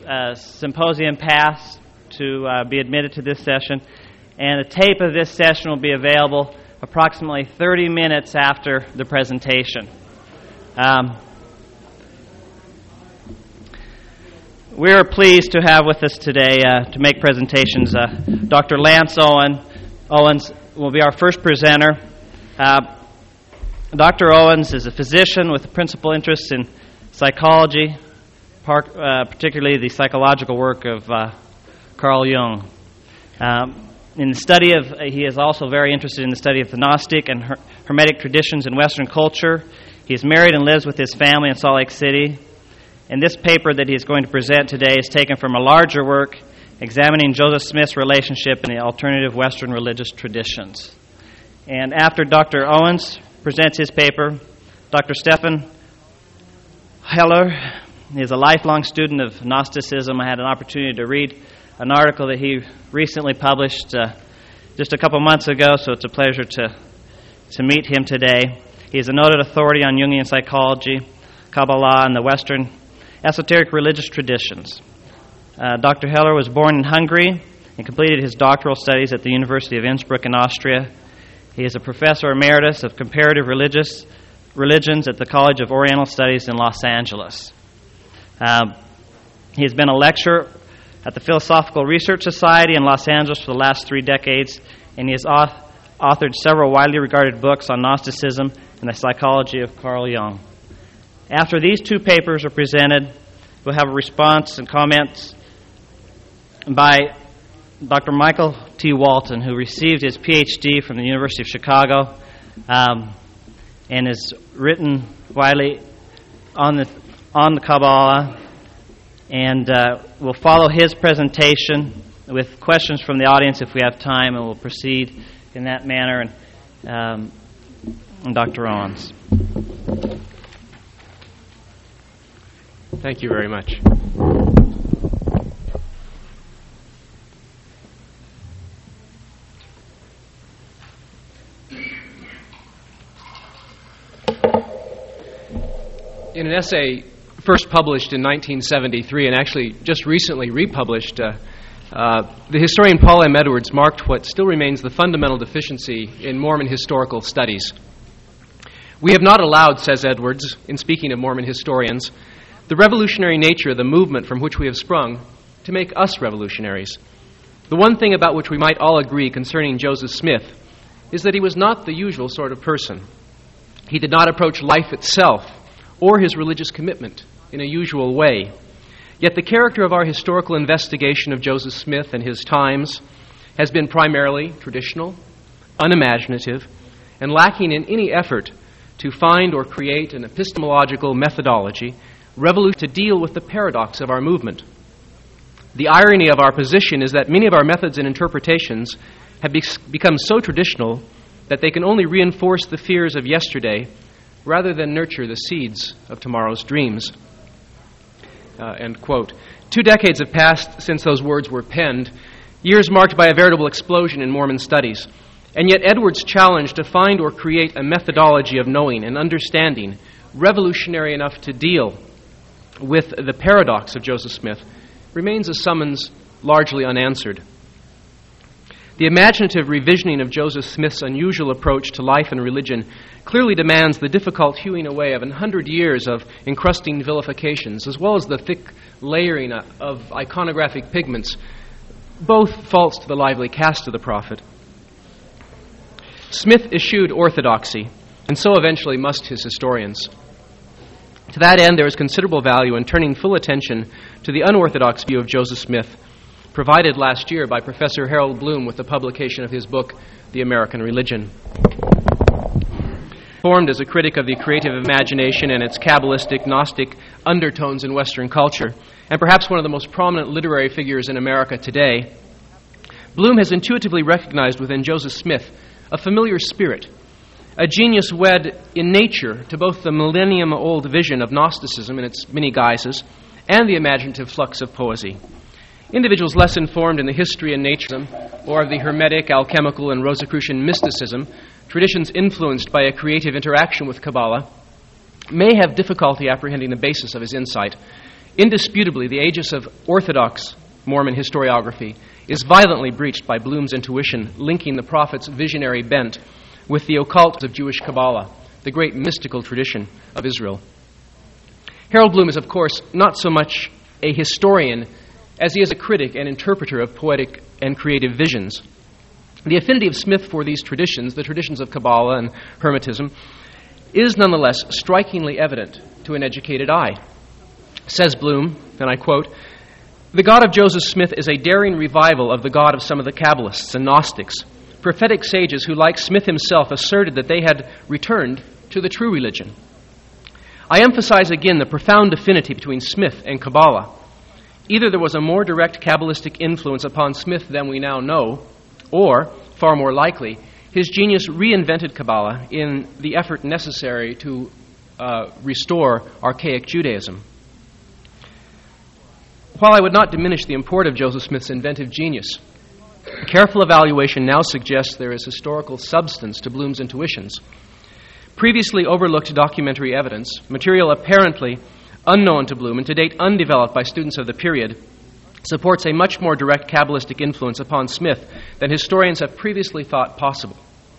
symposium pass to be admitted to this session, and a tape of this session will be available approximately 30 minutes after the presentation. We are pleased to have with us today to make presentations Dr. Lance Owens will be our first presenter. Dr. Owens is a physician with a principal interest in psychology, particularly the psychological work of Carl Jung. In the study of, he is also very interested in the study of the Gnostic and Hermetic traditions in Western culture. He is married and lives with his family in Salt Lake City. And this paper that he is going to present today is taken from a larger work examining Joseph Smith's relationship in the alternative Western religious traditions. And after Dr. Owens presents his paper, Dr. Stefan Heller is a lifelong student of Gnosticism. I had an opportunity to read an article that he recently published just a couple months ago, so it's a pleasure to meet him today. He is a noted authority on Jungian psychology, Kabbalah, and the Western esoteric religious traditions. Dr. Heller was born in Hungary and completed his doctoral studies at the University of Innsbruck in Austria. He is a professor emeritus of comparative religions at the College of Oriental Studies in Los Angeles. He has been a lecturer at the Philosophical Research Society in Los Angeles for the last 3 decades, and he has authored several widely regarded books on Gnosticism and the psychology of Carl Jung. After these 2 papers are presented, we'll have a response and comments by Dr. Michael T. Walton, who received his Ph.D. from the University of Chicago and has written widely on the Kabbalah, and we'll follow his presentation with questions from the audience if we have time, and we'll proceed in that manner. And Dr. Owens. Thank you very much. In an essay first published in 1973 and actually just recently republished, the historian Paul M. Edwards marked what still remains the fundamental deficiency in Mormon historical studies. We have not allowed, says Edwards, in speaking of Mormon historians, the revolutionary nature of the movement from which we have sprung to make us revolutionaries. The one thing about which we might all agree concerning Joseph Smith is that he was not the usual sort of person. He did not approach life itself or his religious commitment in a usual way. Yet the character of our historical investigation of Joseph Smith and his times has been primarily traditional, unimaginative, and lacking in any effort to find or create an epistemological methodology to deal with the paradox of our movement. The irony of our position is that many of our methods and interpretations have become so traditional that they can only reinforce the fears of yesterday rather than nurture the seeds of tomorrow's dreams. End quote. 2 decades have passed since those words were penned, years marked by a veritable explosion in Mormon studies. And yet Edwards' challenge to find or create a methodology of knowing and understanding revolutionary enough to deal with the paradox of Joseph Smith remains a summons largely unanswered. The imaginative revisioning of Joseph Smith's unusual approach to life and religion clearly demands the difficult hewing away of 100 years of encrusting vilifications, as well as the thick layering of iconographic pigments, both false to the lively cast of the prophet. Smith eschewed orthodoxy, and so eventually must his historians. To that end, there is considerable value in turning full attention to the unorthodox view of Joseph Smith, provided last year by Professor Harold Bloom with the publication of his book, The American Religion. Formed as a critic of the creative imagination and its Kabbalistic, Gnostic undertones in Western culture, and perhaps one of the most prominent literary figures in America today, Bloom has intuitively recognized within Joseph Smith a familiar spirit, a genius wed in nature to both the millennium-old vision of Gnosticism in its many guises and the imaginative flux of poesy. Individuals less informed in the history and nature or of the Hermetic, alchemical, and Rosicrucian mysticism, traditions influenced by a creative interaction with Kabbalah, may have difficulty apprehending the basis of his insight. Indisputably, the aegis of Orthodox Mormon historiography is violently breached by Bloom's intuition, linking the prophet's visionary bent with the occult of Jewish Kabbalah, the great mystical tradition of Israel. Harold Bloom is, of course, not so much a historian as he is a critic and interpreter of poetic and creative visions. The affinity of Smith for these traditions, the traditions of Kabbalah and Hermetism, is nonetheless strikingly evident to an educated eye. Says Bloom, and I quote, "The God of Joseph Smith is a daring revival of the God of some of the Kabbalists and Gnostics, prophetic sages who, like Smith himself, asserted that they had returned to the true religion. I emphasize again the profound affinity between Smith and Kabbalah. Either there was a more direct Kabbalistic influence upon Smith than we now know, or, far more likely, his genius reinvented Kabbalah in the effort necessary to restore archaic Judaism. While I would not diminish the import of Joseph Smith's inventive genius, careful evaluation now suggests there is historical substance to Bloom's intuitions. Previously overlooked documentary evidence, material apparently unknown to Bloom and to date undeveloped by students of the period, supports a much more direct Kabbalistic influence upon Smith than historians have previously thought possible.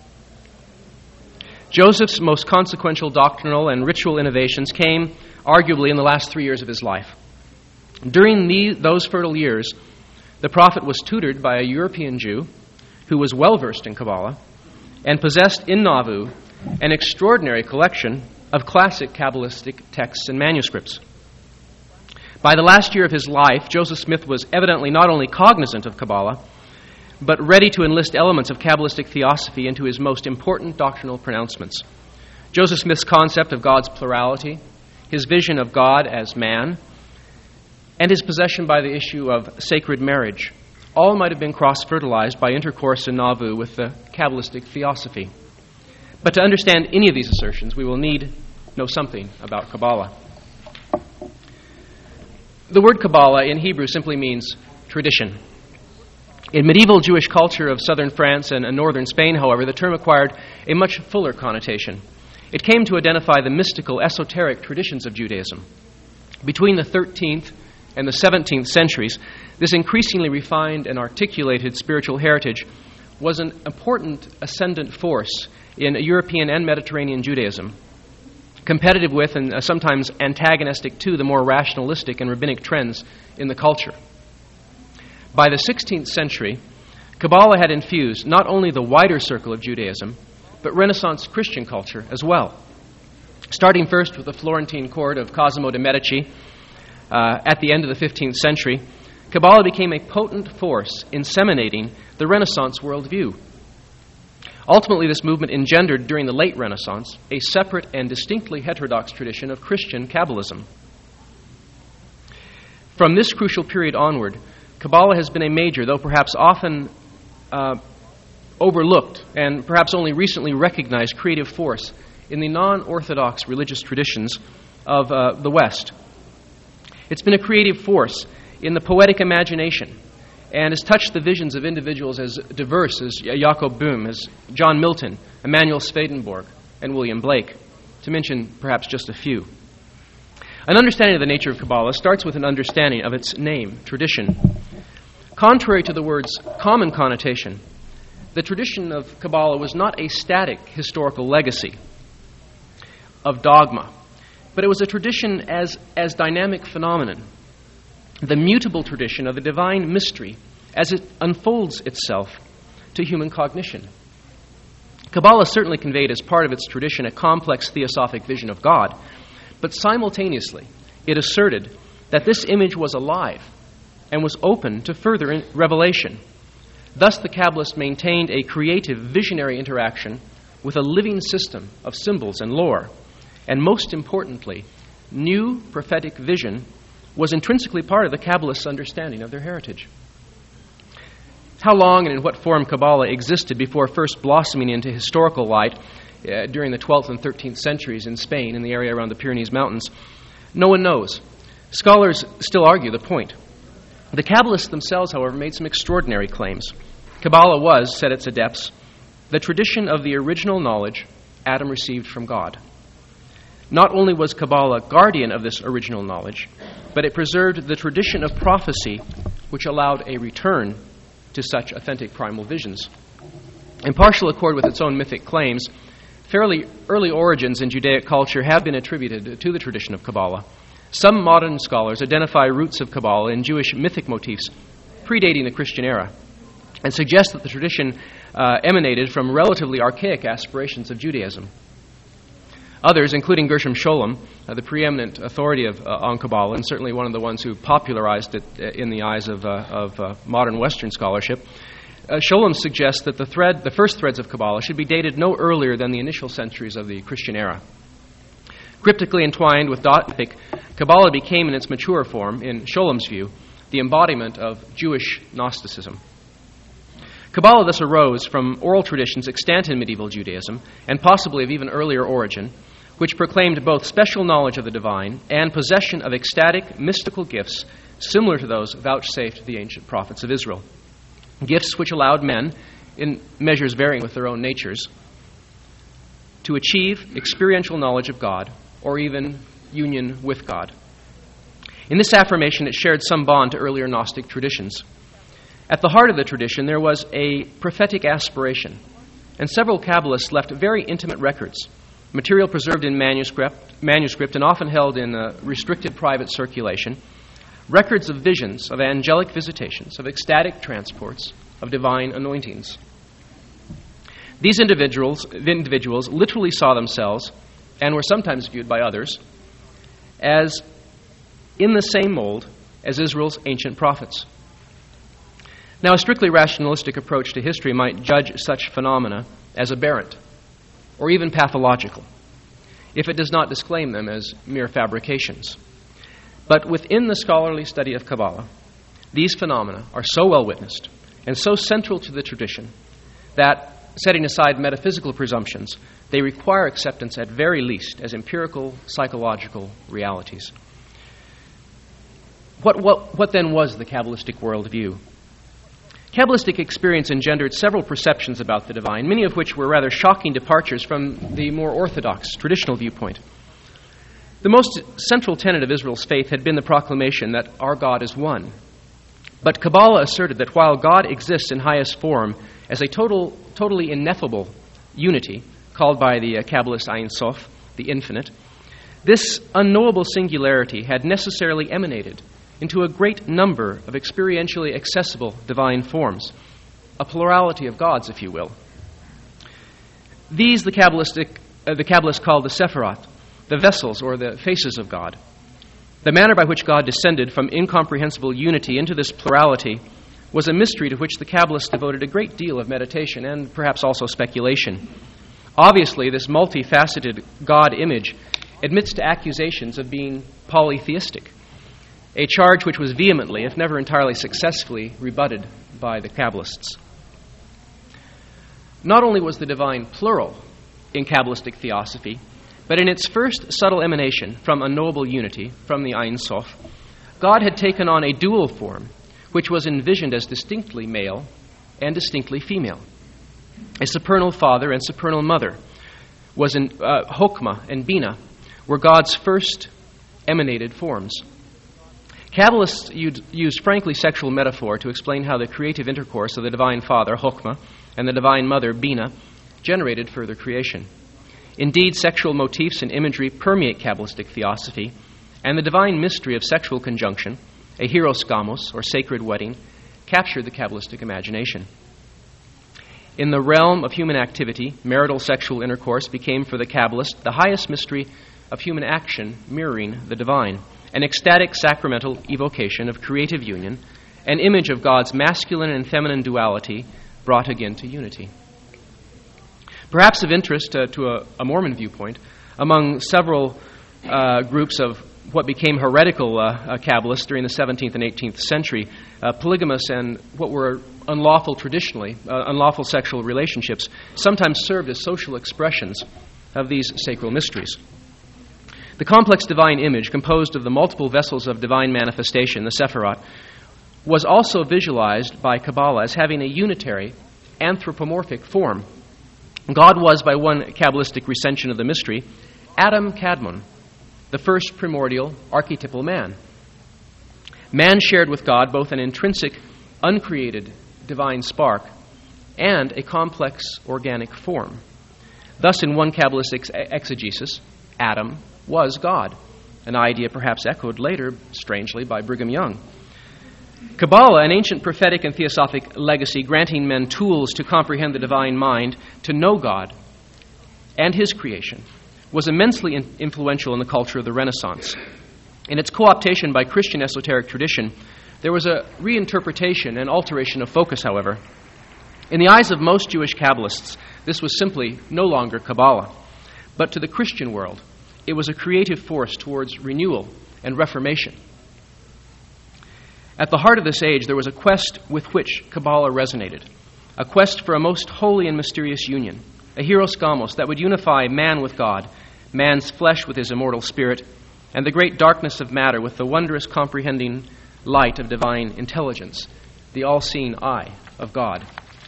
Joseph's most consequential doctrinal and ritual innovations came, arguably, in the last 3 years of his life. During those fertile years, the prophet was tutored by a European Jew who was well-versed in Kabbalah and possessed in Nauvoo an extraordinary collection of classic Kabbalistic texts and manuscripts. By the last year of his life, Joseph Smith was evidently not only cognizant of Kabbalah, but ready to enlist elements of Kabbalistic theosophy into his most important doctrinal pronouncements. Joseph Smith's concept of God's plurality, his vision of God as man, and his possession by the issue of sacred marriage, all might have been cross-fertilized by intercourse in Nauvoo with the Kabbalistic theosophy. But to understand any of these assertions, we will need know something about Kabbalah. The word Kabbalah in Hebrew simply means tradition. In medieval Jewish culture of southern France and northern Spain, however, the term acquired a much fuller connotation. It came to identify the mystical, esoteric traditions of Judaism. Between the 13th and the 17th centuries, this increasingly refined and articulated spiritual heritage was an important ascendant force in European and Mediterranean Judaism, competitive with and sometimes antagonistic to the more rationalistic and rabbinic trends in the culture. By the 16th century, Kabbalah had infused not only the wider circle of Judaism, but Renaissance Christian culture as well. Starting first with the Florentine court of Cosimo de' Medici at the end of the 15th century, Kabbalah became a potent force inseminating the Renaissance worldview. Ultimately, this movement engendered, during the late Renaissance, a separate and distinctly heterodox tradition of Christian Kabbalism. From this crucial period onward, Kabbalah has been a major, though perhaps often overlooked and perhaps only recently recognized creative force in the non-Orthodox religious traditions of the West. It's been a creative force in the poetic imagination and has touched the visions of individuals as diverse as Jacob Boehme, as John Milton, Emanuel Swedenborg, and William Blake, to mention perhaps just a few. An understanding of the nature of Kabbalah starts with an understanding of its name, tradition. Contrary to the word's common connotation, the tradition of Kabbalah was not a static historical legacy of dogma, but it was a tradition as dynamic phenomenon, the mutable tradition of the divine mystery as it unfolds itself to human cognition. Kabbalah certainly conveyed as part of its tradition a complex theosophic vision of God, but simultaneously it asserted that this image was alive and was open to further revelation. Thus the Kabbalists maintained a creative, visionary interaction with a living system of symbols and lore, and most importantly, new prophetic vision was intrinsically part of the Kabbalists' understanding of their heritage. How long and in what form Kabbalah existed before first blossoming into historical light during the 12th and 13th centuries in Spain, in the area around the Pyrenees Mountains, no one knows. Scholars still argue the point. The Kabbalists themselves, however, made some extraordinary claims. Kabbalah was, said its adepts, the tradition of the original knowledge Adam received from God. Not only was Kabbalah guardian of this original knowledge, but it preserved the tradition of prophecy which allowed a return to such authentic primal visions. In partial accord with its own mythic claims, fairly early origins in Judaic culture have been attributed to the tradition of Kabbalah. Some modern scholars identify roots of Kabbalah in Jewish mythic motifs predating the Christian era and suggest that the tradition emanated from relatively archaic aspirations of Judaism. Others, including Gershom Scholem, the preeminent authority on Kabbalah, and certainly one of the ones who popularized it in the eyes of modern Western scholarship, Scholem suggests that the first threads of Kabbalah should be dated no earlier than the initial centuries of the Christian era. Cryptically entwined with Gothic, Kabbalah became in its mature form, in Scholem's view, the embodiment of Jewish Gnosticism. Kabbalah thus arose from oral traditions extant in medieval Judaism, and possibly of even earlier origin, which proclaimed both special knowledge of the divine and possession of ecstatic, mystical gifts similar to those vouchsafed to the ancient prophets of Israel. Gifts which allowed men, in measures varying with their own natures, to achieve experiential knowledge of God, or even union with God. In this affirmation, it shared some bond to earlier Gnostic traditions. At the heart of the tradition, there was a prophetic aspiration, and several Kabbalists left very intimate records, material preserved in manuscript and often held in restricted private circulation, records of visions, of angelic visitations, of ecstatic transports, of divine anointings. These individuals literally saw themselves, and were sometimes viewed by others, as in the same mold as Israel's ancient prophets. Now, a strictly rationalistic approach to history might judge such phenomena as aberrant, or even pathological, if it does not disclaim them as mere fabrications. But within the scholarly study of Kabbalah, these phenomena are so well witnessed and so central to the tradition that, setting aside metaphysical presumptions, they require acceptance at very least as empirical psychological realities. What then was the Kabbalistic worldview? Kabbalistic experience engendered several perceptions about the divine, many of which were rather shocking departures from the more orthodox, traditional viewpoint. The most central tenet of Israel's faith had been the proclamation that our God is one. But Kabbalah asserted that while God exists in highest form as a totally ineffable unity, called by the Kabbalist Ein Sof, the infinite, this unknowable singularity had necessarily emanated into a great number of experientially accessible divine forms, a plurality of gods, if you will. These the Kabbalists called the Sephirot, the vessels or the faces of God. The manner by which God descended from incomprehensible unity into this plurality was a mystery to which the Kabbalists devoted a great deal of meditation and perhaps also speculation. Obviously, this multifaceted God image admits to accusations of being polytheistic, a charge which was vehemently, if never entirely successfully, rebutted by the Kabbalists. Not only was the divine plural in Kabbalistic theosophy, but in its first subtle emanation from unknowable unity, from the Ein Sof, God had taken on a dual form, which was envisioned as distinctly male and distinctly female. A supernal father and supernal mother was in Chokmah and Bina were God's first emanated forms. Kabbalists used frankly sexual metaphor to explain how the creative intercourse of the divine father, Chokmah, and the divine mother, Bina, generated further creation. Indeed, sexual motifs and imagery permeate Kabbalistic theosophy, and the divine mystery of sexual conjunction, a hieros gamos, or sacred wedding, captured the Kabbalistic imagination. In the realm of human activity, marital sexual intercourse became for the Kabbalist the highest mystery of human action mirroring the divine, an ecstatic sacramental evocation of creative union, an image of God's masculine and feminine duality brought again to unity. Perhaps of interest to a Mormon viewpoint, among several groups of what became heretical Kabbalists during the 17th and 18th century, polygamous and what were unlawful traditionally, unlawful sexual relationships, sometimes served as social expressions of these sacral mysteries. The complex divine image, composed of the multiple vessels of divine manifestation, the Sephirot, was also visualized by Kabbalah as having a unitary, anthropomorphic form. God was, by one Kabbalistic recension of the mystery, Adam Kadmon, the first primordial archetypal man. Man shared with God both an intrinsic, uncreated divine spark and a complex organic form. Thus, in one Kabbalistic exegesis, Adam was God, an idea perhaps echoed later, strangely, by Brigham Young. Kabbalah, an ancient prophetic and theosophic legacy granting men tools to comprehend the divine mind, to know God and His creation, was immensely influential in the culture of the Renaissance. In its co-optation by Christian esoteric tradition, there was a reinterpretation and alteration of focus, however. In the eyes of most Jewish Kabbalists, this was simply no longer Kabbalah. But to the Christian world, it was a creative force towards renewal and reformation. At the heart of this age, there was a quest with which Kabbalah resonated, a quest for a most holy and mysterious union, a hieros gamos that would unify man with God, man's flesh with his immortal spirit, and the great darkness of matter with the wondrous comprehending light of divine intelligence, the all-seeing eye of God.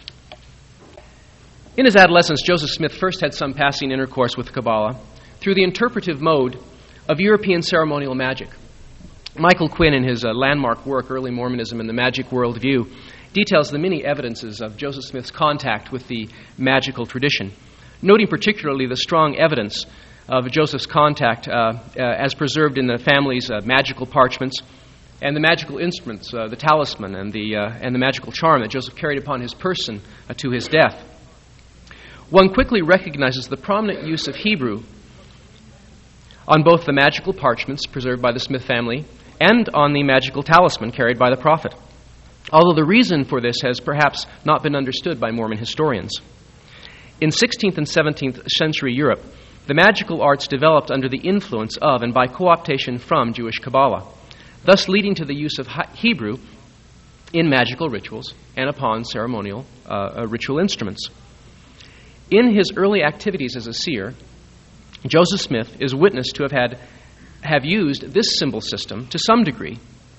In his adolescence, Joseph Smith first had some passing intercourse with Kabbalah through the interpretive mode of European ceremonial magic. Michael Quinn, in his landmark work, Early Mormonism and the Magic Worldview, details the many evidences of Joseph Smith's contact with the magical tradition, noting particularly the strong evidence of Joseph's contact as preserved in the family's magical parchments and the magical instruments, the talisman and the magical charm that Joseph carried upon his person to his death. One quickly recognizes the prominent use of Hebrew on both the magical parchments preserved by the Smith family and on the magical talisman carried by the prophet, although the reason for this has perhaps not been understood by Mormon historians. In 16th and 17th century Europe, the magical arts developed under the influence of and by co-optation from Jewish Kabbalah, thus leading to the use of Hebrew in magical rituals and upon ceremonial ritual instruments. In his early activities as a seer, Joseph Smith is witnessed to have used this symbol system to some degree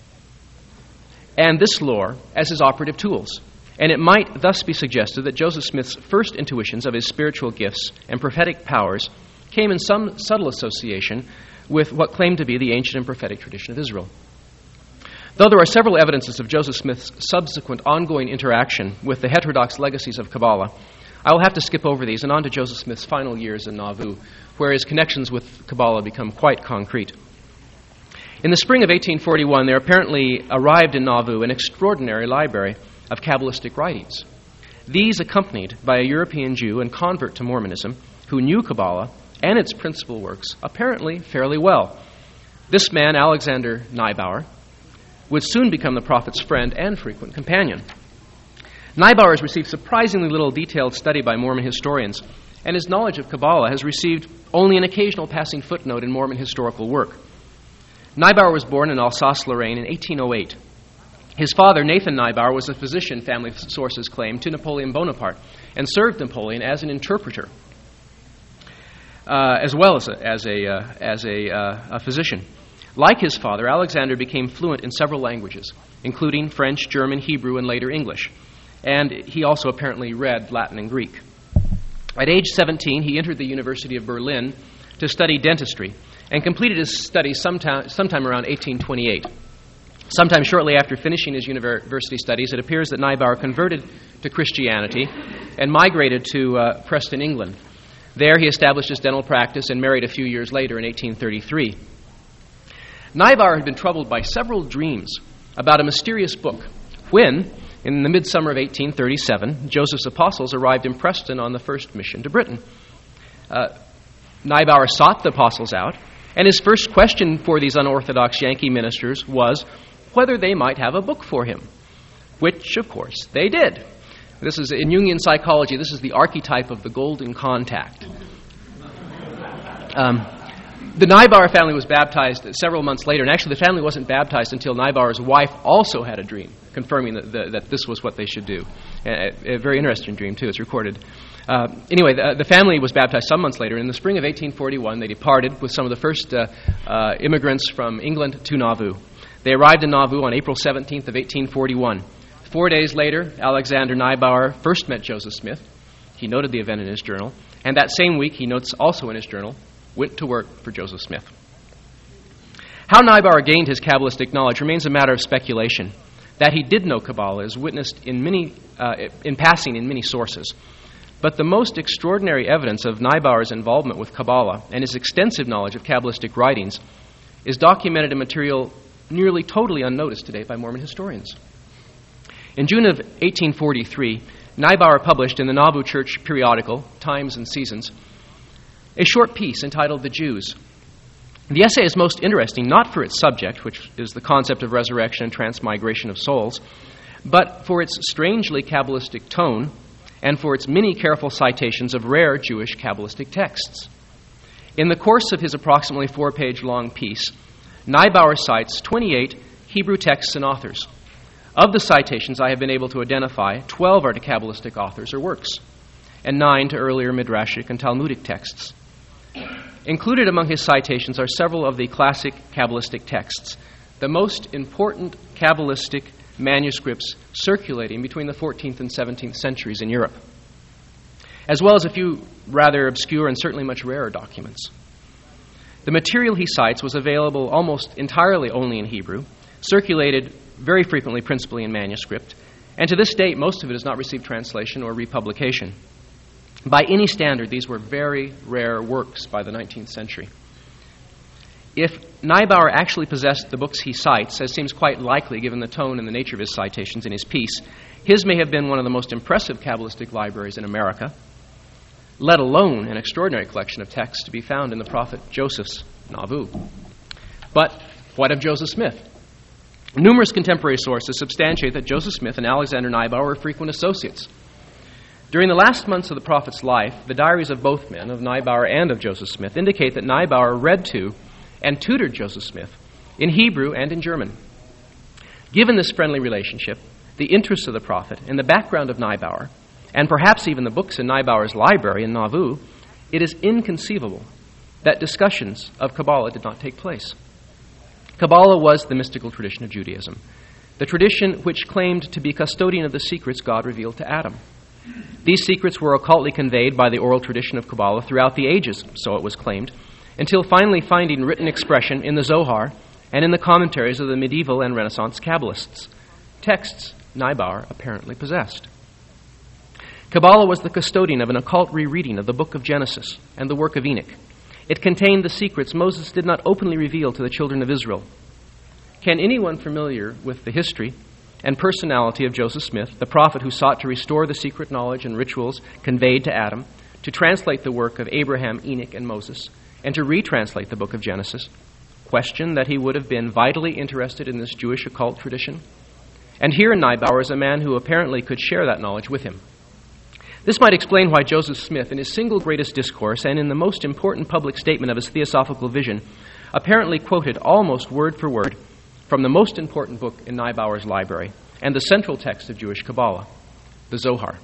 and this lore as his operative tools. And it might thus be suggested that Joseph Smith's first intuitions of his spiritual gifts and prophetic powers came in some subtle association with what claimed to be the ancient and prophetic tradition of Israel. Though there are several evidences of Joseph Smith's subsequent ongoing interaction with the heterodox legacies of Kabbalah, I will have to skip over these and on to Joseph Smith's final years in Nauvoo, where his connections with Kabbalah become quite concrete. In the spring of 1841, there apparently arrived in Nauvoo an extraordinary library of Kabbalistic writings. These accompanied by a European Jew and convert to Mormonism who knew Kabbalah and its principal works apparently fairly well. This man, Alexander Neibauer, would soon become the prophet's friend and frequent companion. Neibauer has received surprisingly little detailed study by Mormon historians, and his knowledge of Kabbalah has received only an occasional passing footnote in Mormon historical work. Neibauer was born in Alsace-Lorraine in 1808. His father, Nathan Neibauer, was a physician, family sources claim, to Napoleon Bonaparte, and served Napoleon as an interpreter, as well as a physician. Like his father, Alexander became fluent in several languages, including French, German, Hebrew, and later English. And he also apparently read Latin and Greek. At age 17, he entered the University of Berlin to study dentistry and completed his studies sometime around 1828. Sometime shortly after finishing his university studies, it appears that Neibauer converted to Christianity and migrated to Preston, England. There he established his dental practice and married a few years later in 1833. Neibauer had been troubled by several dreams about a mysterious book when, in the midsummer of 1837, Joseph's apostles arrived in Preston on the first mission to Britain. Neibauer sought the apostles out, and his first question for these unorthodox Yankee ministers was whether they might have a book for him, which, of course, they did. This is, in Jungian psychology, this is the archetype of the golden contact. The Neibauer family was baptized several months later, and actually the family wasn't baptized until Neibauer's wife also had a dream, confirming that this was what they should do. A very interesting dream, too. It's recorded. Anyway, the family was baptized some months later. In the spring of 1841, they departed with some of the first immigrants from England to Nauvoo. They arrived in Nauvoo on April 17th of 1841. 4 days later, Alexander Neibauer first met Joseph Smith. He noted the event in his journal. And that same week, he notes also in his journal went to work for Joseph Smith. How Neubauer gained his Kabbalistic knowledge remains a matter of speculation. That he did know Kabbalah is witnessed in passing in many sources. But the most extraordinary evidence of Neubauer's involvement with Kabbalah and his extensive knowledge of Kabbalistic writings is documented in material nearly totally unnoticed today by Mormon historians. In June of 1843, Neubauer published in the Nauvoo Church periodical, Times and Seasons, a short piece entitled The Jews. The essay is most interesting not for its subject, which is the concept of resurrection and transmigration of souls, but for its strangely Kabbalistic tone and for its many careful citations of rare Jewish Kabbalistic texts. In the course of his approximately 4-page long piece, Neubauer cites 28 Hebrew texts and authors. Of the citations I have been able to identify, 12 are to Kabbalistic authors or works, and 9 to earlier Midrashic and Talmudic texts. Included among his citations are several of the classic Kabbalistic texts, the most important Kabbalistic manuscripts circulating between the 14th and 17th centuries in Europe, as well as a few rather obscure and certainly much rarer documents. The material he cites was available almost entirely only in Hebrew, circulated very frequently principally in manuscript, and to this date most of it has not received translation or republication. By any standard, these were very rare works by the 19th century. If Neubauer actually possessed the books he cites, as seems quite likely given the tone and the nature of his citations in his piece, his may have been one of the most impressive Kabbalistic libraries in America, let alone an extraordinary collection of texts to be found in the prophet Joseph's Nauvoo. But what of Joseph Smith? Numerous contemporary sources substantiate that Joseph Smith and Alexander Neubauer were frequent associates. During the last months of the prophet's life, the diaries of both men, of Neubauer and of Joseph Smith, indicate that Neubauer read to and tutored Joseph Smith in Hebrew and in German. Given this friendly relationship, the interests of the prophet, and the background of Neubauer, and perhaps even the books in Neubauer's library in Nauvoo, it is inconceivable that discussions of Kabbalah did not take place. Kabbalah was the mystical tradition of Judaism, the tradition which claimed to be custodian of the secrets God revealed to Adam. These secrets were occultly conveyed by the oral tradition of Kabbalah throughout the ages, so it was claimed, until finally finding written expression in the Zohar and in the commentaries of the medieval and Renaissance Kabbalists, texts Neubauer apparently possessed. Kabbalah was the custodian of an occult rereading of the book of Genesis and the work of Enoch. It contained the secrets Moses did not openly reveal to the children of Israel. Can anyone familiar with the history and personality of Joseph Smith, the prophet who sought to restore the secret knowledge and rituals conveyed to Adam, to translate the work of Abraham, Enoch, and Moses, and to retranslate the book of Genesis, question that he would have been vitally interested in this Jewish occult tradition? And here in Neubauer is a man who apparently could share that knowledge with him. This might explain why Joseph Smith, in his single greatest discourse and in the most important public statement of his theosophical vision, apparently quoted almost word for word from the most important book in Neubauer's library and the central text of Jewish Kabbalah, the Zohar.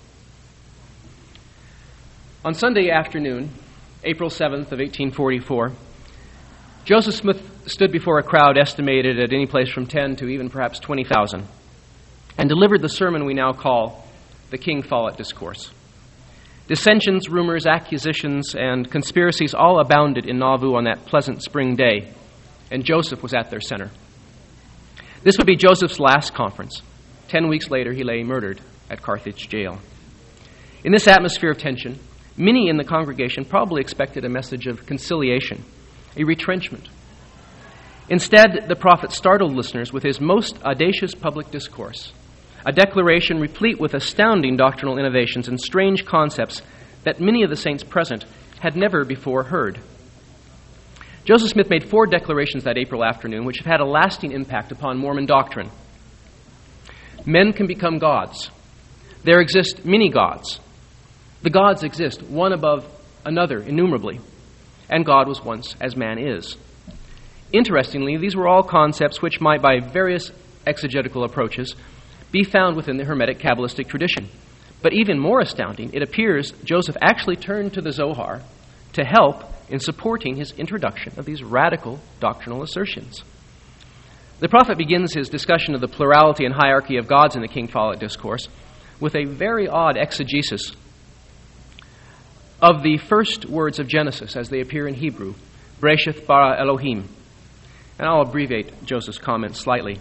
On Sunday afternoon, April 7th of 1844, Joseph Smith stood before a crowd estimated at any place from 10 to even perhaps 20,000 and delivered the sermon we now call the King Follett Discourse. Dissensions, rumors, accusations, and conspiracies all abounded in Nauvoo on that pleasant spring day, and Joseph was at their center. This would be Joseph's last conference. 10 weeks later, he lay murdered at Carthage jail. In this atmosphere of tension, many in the congregation probably expected a message of conciliation, a retrenchment. Instead, the prophet startled listeners with his most audacious public discourse, a declaration replete with astounding doctrinal innovations and strange concepts that many of the saints present had never before heard. Joseph Smith made 4 declarations that April afternoon which have had a lasting impact upon Mormon doctrine. Men can become gods. There exist many gods. The gods exist, one above another, innumerably, and God was once as man is. Interestingly, these were all concepts which might, by various exegetical approaches, be found within the Hermetic Kabbalistic tradition. But even more astounding, it appears Joseph actually turned to the Zohar to help in supporting his introduction of these radical doctrinal assertions. The prophet begins his discussion of the plurality and hierarchy of gods in the King Follett Discourse with a very odd exegesis of the first words of Genesis as they appear in Hebrew, Bereshith bara Elohim. And I'll abbreviate Joseph's comment slightly.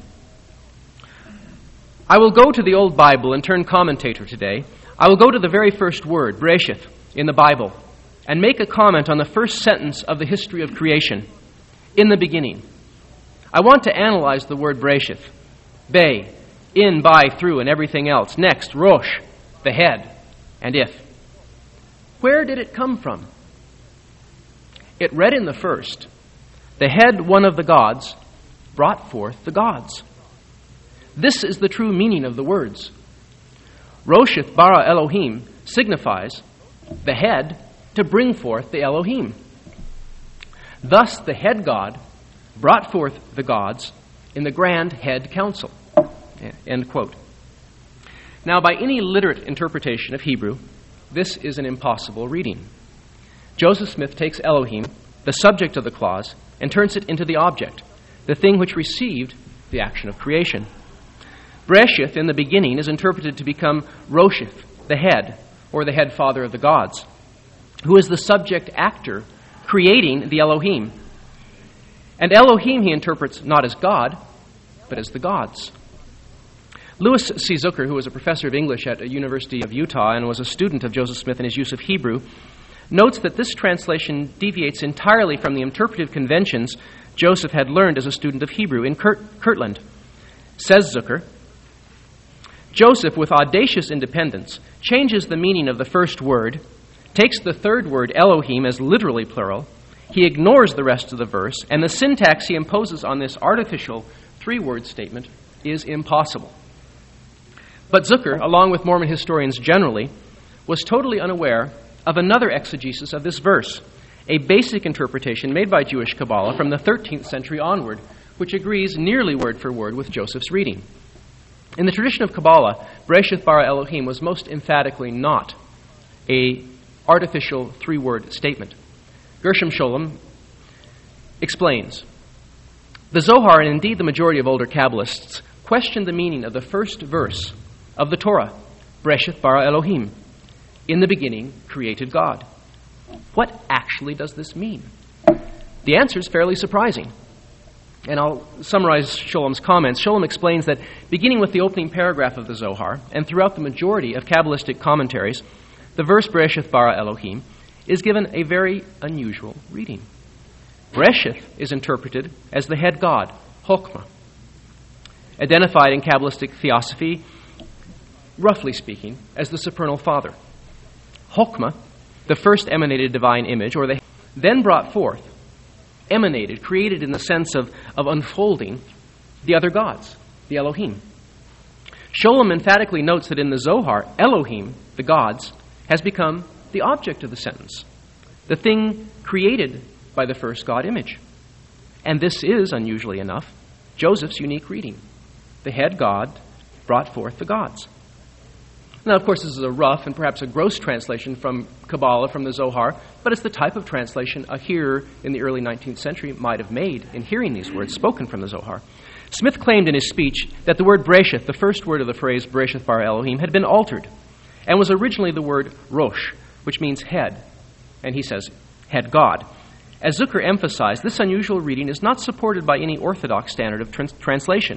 I will go to the Old Bible and turn commentator today. I will go to the very first word, Bereshith, in the Bible, and make a comment on the first sentence of the history of creation, in the beginning. I want to analyze the word Bereshith, Be, in, by, through, and everything else. Next, Rosh, the head, and if. Where did it come from? It read in the first, the head, one of the gods, brought forth the gods. This is the true meaning of the words. Roshith bara Elohim signifies the head to bring forth the Elohim. Thus the head god brought forth the gods in the grand head council. End quote. Now, by any literate interpretation of Hebrew, this is an impossible reading. Joseph Smith takes Elohim, the subject of the clause, and turns it into the object, the thing which received the action of creation. Bereshith, in the beginning, is interpreted to become Roshith, the head, or the head father of the gods, who is the subject actor creating the Elohim. And Elohim he interprets not as God, but as the gods. Louis C. Zucker, who was a professor of English at the University of Utah and was a student of Joseph Smith in his use of Hebrew, notes that this translation deviates entirely from the interpretive conventions Joseph had learned as a student of Hebrew in Kirtland. Says Zucker, Joseph, with audacious independence, changes the meaning of the first word, takes the third word, Elohim, as literally plural. He ignores the rest of the verse, and the syntax he imposes on this artificial three-word statement is impossible. But Zucker, along with Mormon historians generally, was totally unaware of another exegesis of this verse, a basic interpretation made by Jewish Kabbalah from the 13th century onward, which agrees nearly word for word with Joseph's reading. In the tradition of Kabbalah, Bereshith bara Elohim was most emphatically not a artificial three-word statement. Gershom Scholem explains, the Zohar, and indeed the majority of older Kabbalists, questioned the meaning of the first verse of the Torah, Bereshith bara Elohim, in the beginning created God. What actually does this mean? The answer is fairly surprising. And I'll summarize Scholem's comments. Scholem explains that beginning with the opening paragraph of the Zohar, and throughout the majority of Kabbalistic commentaries, the verse Bereshith bara Elohim is given a very unusual reading. Bereshith is interpreted as the head god, Chokmah, identified in Kabbalistic theosophy, roughly speaking, as the supernal father. Chokmah, the first emanated divine image, or the then brought forth, emanated, created in the sense of unfolding the other gods, the Elohim. Scholem emphatically notes that in the Zohar, Elohim, the gods, has become the object of the sentence, the thing created by the first God image. And this is, unusually enough, Joseph's unique reading. The head God brought forth the gods. Now, of course, this is a rough and perhaps a gross translation from Kabbalah, from the Zohar, but it's the type of translation a hearer in the early 19th century might have made in hearing these words spoken from the Zohar. Smith claimed in his speech that the word Bereshith, the first word of the phrase Bereshith bara Elohim, had been altered and was originally the word Rosh, which means head, and he says, head God. As Zucker emphasized, this unusual reading is not supported by any orthodox standard of translation.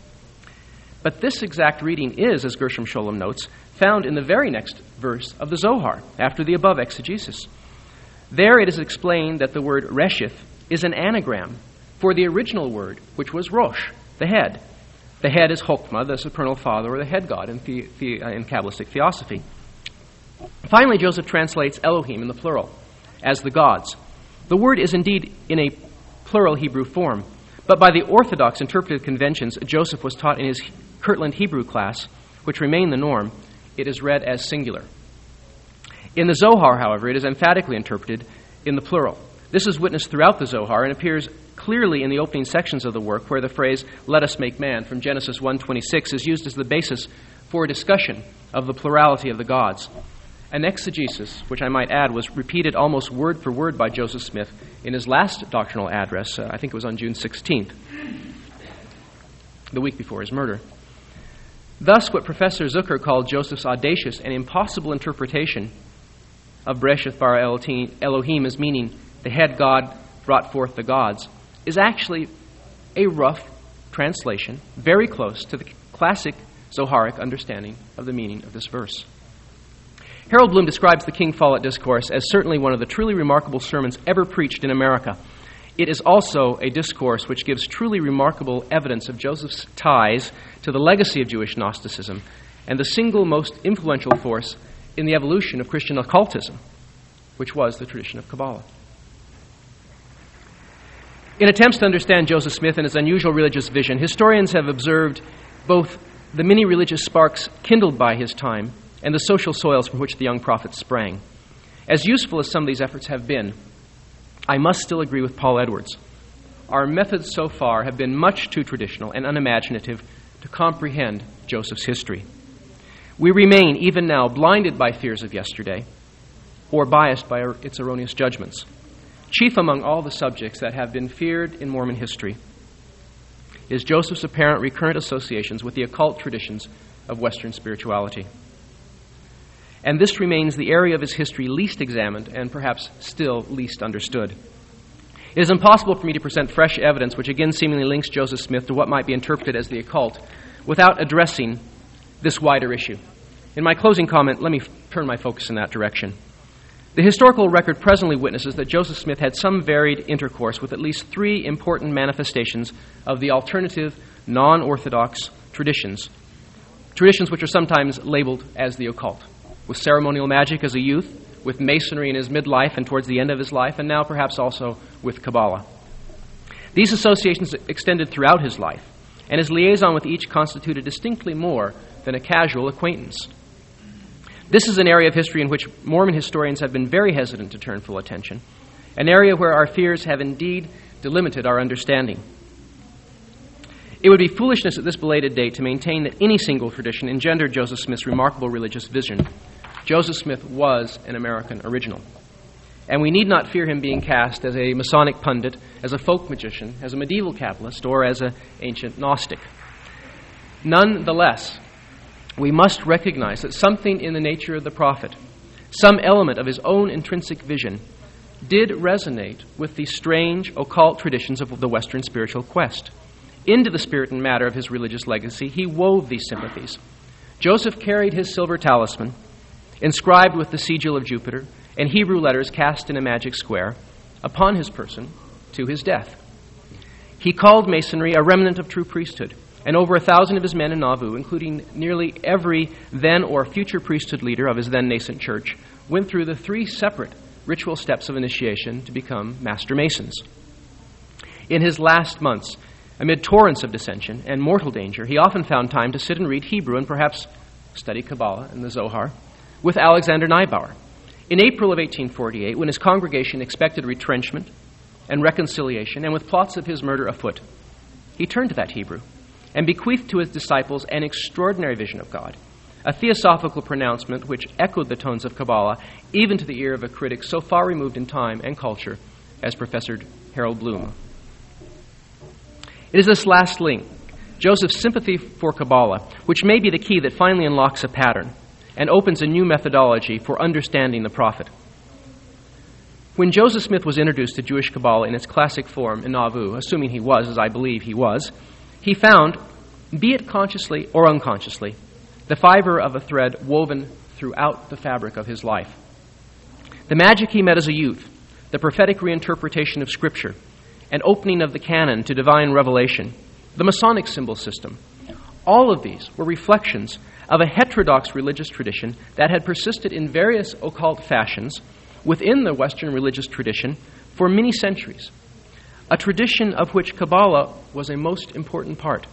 But this exact reading is, as Gershom Scholem notes, found in the very next verse of the Zohar, after the above exegesis. There it is explained that the word Reshith is an anagram for the original word, which was Rosh, the head. The head is Chokmah, the supernal father, or the head god in Kabbalistic theosophy. Finally, Joseph translates Elohim in the plural as the gods. The word is indeed in a plural Hebrew form, but by the orthodox interpretive conventions Joseph was taught in his Kirtland Hebrew class, which remain the norm, it is read as singular. In the Zohar, however, it is emphatically interpreted in the plural. This is witnessed throughout the Zohar and appears clearly in the opening sections of the work, where the phrase, "Let us make man," from Genesis 1:26, is used as the basis for a discussion of the plurality of the gods. An exegesis, which I might add, was repeated almost word for word by Joseph Smith in his last doctrinal address, I think it was on June 16th, the week before his murder. Thus, what Professor Zucker called Joseph's audacious and impossible interpretation of Bereshith bara Elohim as meaning the head God brought forth the gods is actually a rough translation, very close to the classic Zoharic understanding of the meaning of this verse. Harold Bloom describes the King Follett Discourse as certainly one of the truly remarkable sermons ever preached in America. It is also a discourse which gives truly remarkable evidence of Joseph's ties to the legacy of Jewish Gnosticism and the single most influential force in the evolution of Christian occultism, which was the tradition of Kabbalah. In attempts to understand Joseph Smith and his unusual religious vision, historians have observed both the many religious sparks kindled by his time and the social soils from which the young prophet sprang. As useful as some of these efforts have been, I must still agree with Paul Edwards. Our methods so far have been much too traditional and unimaginative to comprehend Joseph's history. We remain, even now, blinded by fears of yesterday or biased by its erroneous judgments. Chief among all the subjects that have been feared in Mormon history is Joseph's apparent recurrent associations with the occult traditions of Western spirituality. And this remains the area of his history least examined and perhaps still least understood. It is impossible for me to present fresh evidence which again seemingly links Joseph Smith to what might be interpreted as the occult without addressing this wider issue. In my closing comment, let me turn my focus in that direction. The historical record presently witnesses that Joseph Smith had some varied intercourse with at least three important manifestations of the alternative, non-orthodox traditions which are sometimes labeled as the occult, with ceremonial magic as a youth, with masonry in his midlife and towards the end of his life, and now perhaps also with Kabbalah. These associations extended throughout his life, and his liaison with each constituted distinctly more than a casual acquaintance. This is an area of history in which Mormon historians have been very hesitant to turn full attention, an area where our fears have indeed delimited our understanding. It would be foolishness at this belated date to maintain that any single tradition engendered Joseph Smith's remarkable religious vision. Joseph Smith was an American original, and we need not fear him being cast as a Masonic pundit, as a folk magician, as a medieval Kabbalist, or as an ancient Gnostic. Nonetheless, we must recognize that something in the nature of the prophet, some element of his own intrinsic vision, did resonate with the strange occult traditions of the Western spiritual quest. Into the spirit and matter of his religious legacy, he wove these sympathies. Joseph carried his silver talisman, inscribed with the sigil of Jupiter, and Hebrew letters cast in a magic square, upon his person to his death. He called Masonry a remnant of true priesthood, and over 1,000 of his men in Nauvoo, including nearly every then or future priesthood leader of his then nascent church, went through the 3 separate ritual steps of initiation to become Master Masons. In his last months, amid torrents of dissension and mortal danger, he often found time to sit and read Hebrew and perhaps study Kabbalah and the Zohar with Alexander Neubauer. In April of 1848, when his congregation expected retrenchment and reconciliation, and with plots of his murder afoot, he turned to that Hebrew and bequeathed to his disciples an extraordinary vision of God, a theosophical pronouncement which echoed the tones of Kabbalah, even to the ear of a critic so far removed in time and culture as Professor Harold Bloom. It is this last link, Joseph's sympathy for Kabbalah, which may be the key that finally unlocks a pattern and opens a new methodology for understanding the prophet. When Joseph Smith was introduced to Jewish Kabbalah in its classic form in Nauvoo, assuming he was, as I believe he was, he found, be it consciously or unconsciously, the fiber of a thread woven throughout the fabric of his life. The magic he met as a youth, the prophetic reinterpretation of Scripture, an opening of the canon to divine revelation, the Masonic symbol system, all of these were reflections of a heterodox religious tradition that had persisted in various occult fashions within the Western religious tradition for many centuries, a tradition of which Kabbalah was a most important part.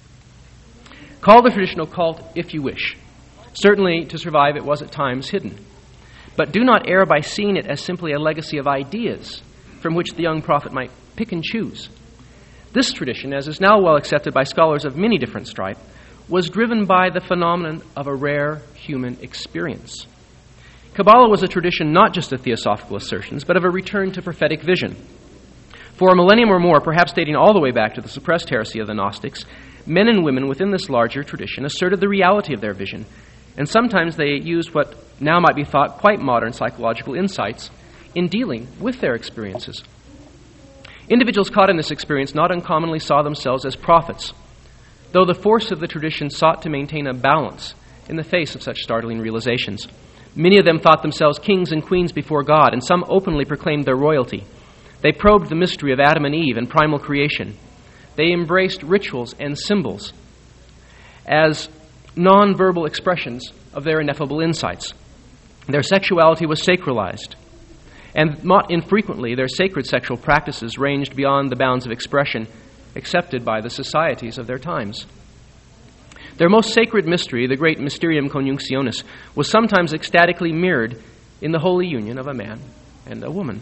Call the tradition occult if you wish. Certainly, to survive, it was at times hidden. But do not err by seeing it as simply a legacy of ideas from which the young prophet might pick and choose. This tradition, as is now well accepted by scholars of many different stripe, was driven by the phenomenon of a rare human experience. Kabbalah was a tradition not just of theosophical assertions, but of a return to prophetic vision. For a millennium or more, perhaps dating all the way back to the suppressed heresy of the Gnostics, men and women within this larger tradition asserted the reality of their vision, and sometimes they used what now might be thought quite modern psychological insights in dealing with their experiences. Individuals caught in this experience not uncommonly saw themselves as prophets, though the force of the tradition sought to maintain a balance in the face of such startling realizations. Many of them thought themselves kings and queens before God, and some openly proclaimed their royalty. They probed the mystery of Adam and Eve and primal creation. They embraced rituals and symbols as non-verbal expressions of their ineffable insights. Their sexuality was sacralized, and not infrequently their sacred sexual practices ranged beyond the bounds of expression accepted by the societies of their times. Their most sacred mystery, the great Mysterium Conjunctionis, was sometimes ecstatically mirrored in the holy union of a man and a woman.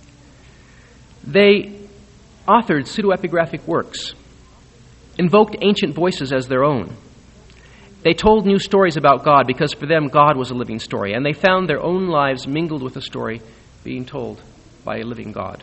They authored pseudoepigraphic works, invoked ancient voices as their own. They told new stories about God because for them God was a living story, and they found their own lives mingled with a story being told by a living God.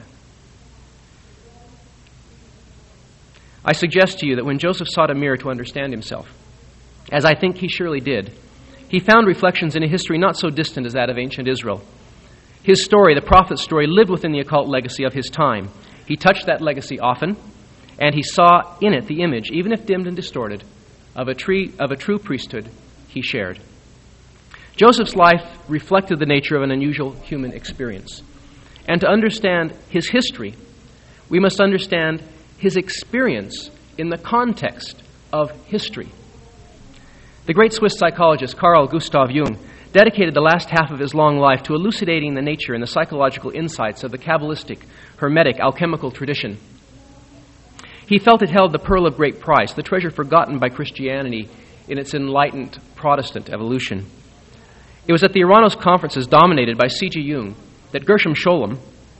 I suggest to you that when Joseph sought a mirror to understand himself, as I think he surely did, he found reflections in a history not so distant as that of ancient Israel. His story, the prophet's story, lived within the occult legacy of his time. He touched that legacy often, and he saw in it the image, even if dimmed and distorted, of a true priesthood he shared. Joseph's life reflected the nature of an unusual human experience. And to understand his history, we must understand his experience in the context of history. The great Swiss psychologist Carl Gustav Jung dedicated the last half of his long life to elucidating the nature and the psychological insights of the Kabbalistic, Hermetic, alchemical tradition. He felt it held the pearl of great price, the treasure forgotten by Christianity in its enlightened Protestant evolution. It was at the Uranus conferences dominated by C.G. Jung that Gershom Scholem,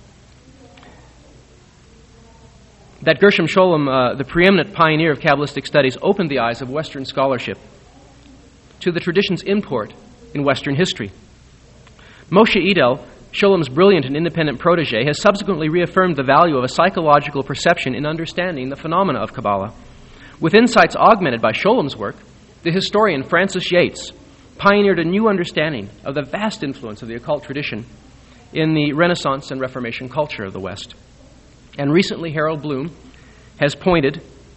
the preeminent pioneer of Kabbalistic studies, opened the eyes of Western scholarship to the tradition's import in Western history. Moshe Idel, Scholem's brilliant and independent protege, has subsequently reaffirmed the value of a psychological perception in understanding the phenomena of Kabbalah. With insights augmented by Scholem's work, the historian Francis Yates pioneered a new understanding of the vast influence of the occult tradition in the Renaissance and Reformation culture of the West. And recently, Harold Bloom has pointed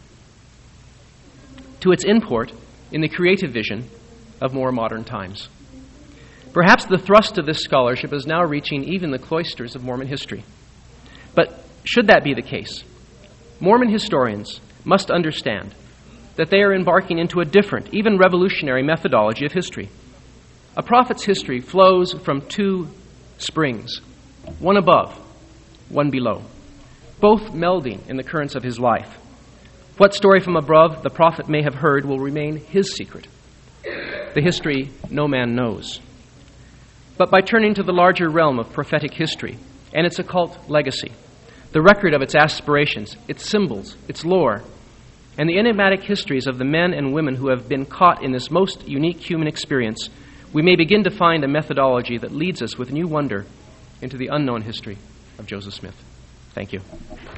to its import in the creative vision of more modern times. Perhaps the thrust of this scholarship is now reaching even the cloisters of Mormon history. But should that be the case, Mormon historians must understand that they are embarking into a different, even revolutionary methodology of history. A prophet's history flows from two springs, one above, one below, both melding in the currents of his life. What story from above the prophet may have heard will remain his secret. The history no man knows. But by turning to the larger realm of prophetic history and its occult legacy, the record of its aspirations, its symbols, its lore, and the enigmatic histories of the men and women who have been caught in this most unique human experience, we may begin to find a methodology that leads us with new wonder into the unknown history of Joseph Smith. Thank you.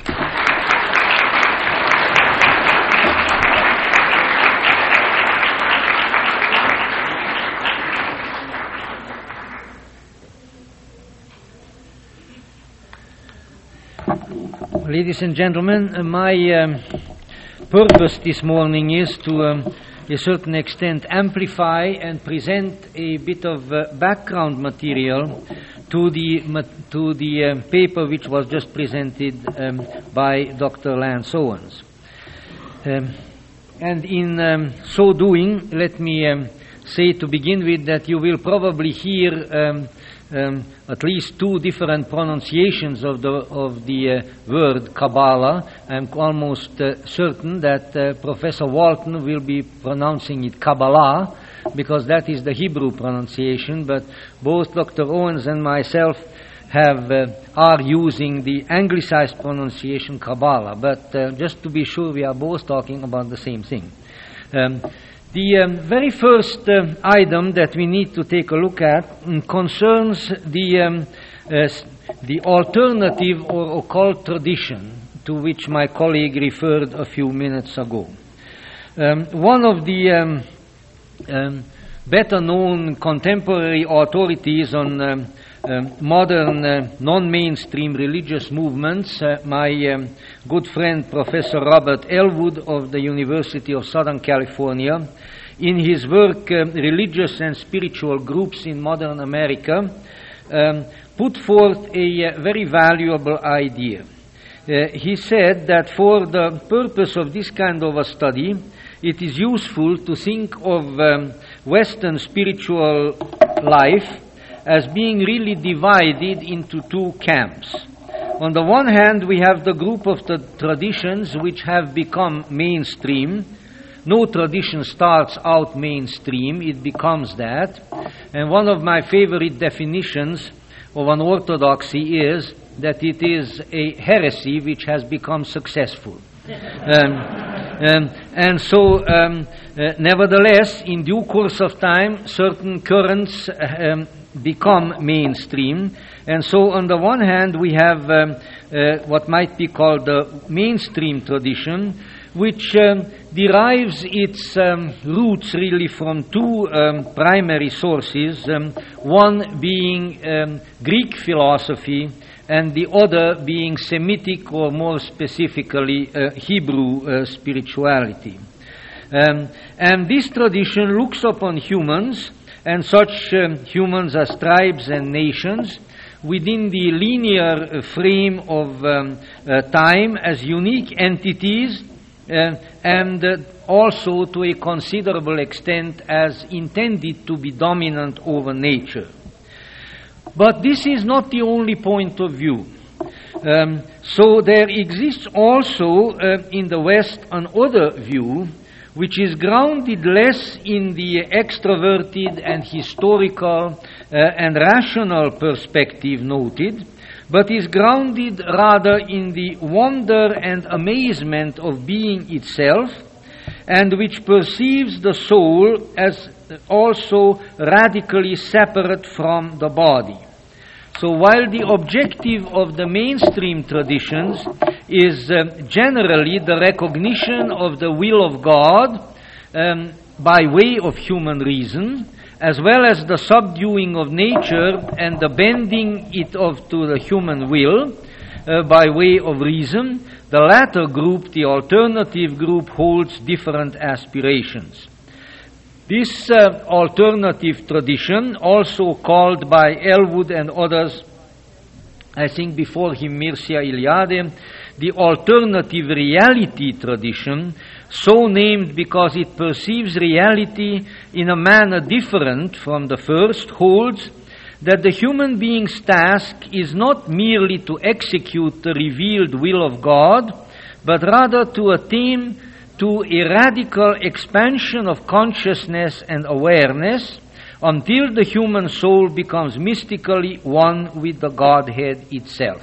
Ladies and gentlemen, my purpose this morning is to a certain extent amplify and present a bit of background material to the paper which was just presented by Dr. Lance Owens. And in so doing, let me say to begin with that you will probably hear at least two different pronunciations of the word Kabbalah. I'm almost certain that Professor Walton will be pronouncing it Kabbalah, because that is the Hebrew pronunciation, but both Dr. Owens and myself are using the anglicized pronunciation Kabbalah, but just to be sure we are both talking about the same thing. The very first item that we need to take a look at concerns the alternative or occult tradition to which my colleague referred a few minutes ago. One of the better known contemporary authorities on modern non-mainstream religious movements, my good friend Professor Robert Elwood of the University of Southern California, in his work Religious and Spiritual Groups in Modern America, put forth a very valuable idea. He said that for the purpose of this kind of a study, it is useful to think of Western spiritual life as being really divided into two camps. On the one hand, we have the group of the traditions which have become mainstream. No tradition starts out mainstream, it becomes that. And one of my favorite definitions of an orthodoxy is that it is a heresy which has become successful. Nevertheless, in due course of time, certain currents become mainstream. And so, on the one hand, we have what might be called the mainstream tradition, which derives its roots really from two primary sources, one being Greek philosophy, and the other being Semitic, or more specifically Hebrew spirituality. And this tradition looks upon humans, and such humans as tribes and nations, within the linear frame of time as unique entities, and also to a considerable extent as intended to be dominant over nature. But this is not the only point of view. So there exists also in the West another view which is grounded less in the extroverted and historical and rational perspective noted, but is grounded rather in the wonder and amazement of being itself, and which perceives the soul as also radically separate from the body. So while the objective of the mainstream traditions is generally the recognition of the will of God by way of human reason, as well as the subduing of nature and the bending it to the human will by way of reason, the latter group, the alternative group, holds different aspirations. This alternative tradition, also called by Elwood and others, I think before him Mircea Eliade, the alternative reality tradition, so named because it perceives reality in a manner different from the first, holds that the human being's task is not merely to execute the revealed will of God, but rather to attain to a radical expansion of consciousness and awareness until the human soul becomes mystically one with the Godhead itself.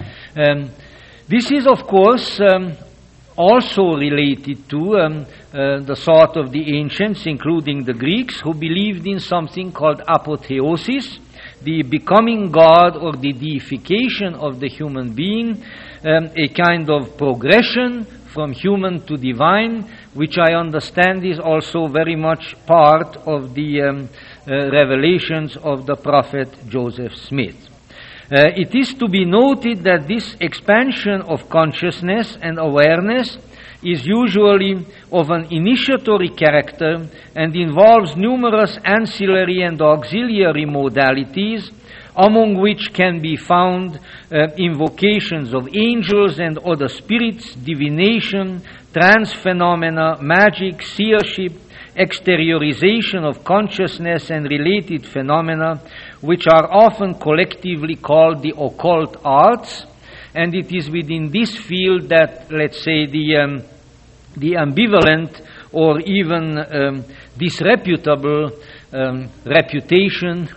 This is, of course, also related to the thought of the ancients, including the Greeks, who believed in something called apotheosis, the becoming God or the deification of the human being, a kind of progression from human to divine, which I understand is also very much part of the revelations of the prophet Joseph Smith. It is to be noted that this expansion of consciousness and awareness is usually of an initiatory character and involves numerous ancillary and auxiliary modalities, among which can be found invocations of angels and other spirits, divination, trance phenomena, magic, seership, exteriorization of consciousness and related phenomena, which are often collectively called the occult arts. And it is within this field that, let's say, the ambivalent or even disreputable reputation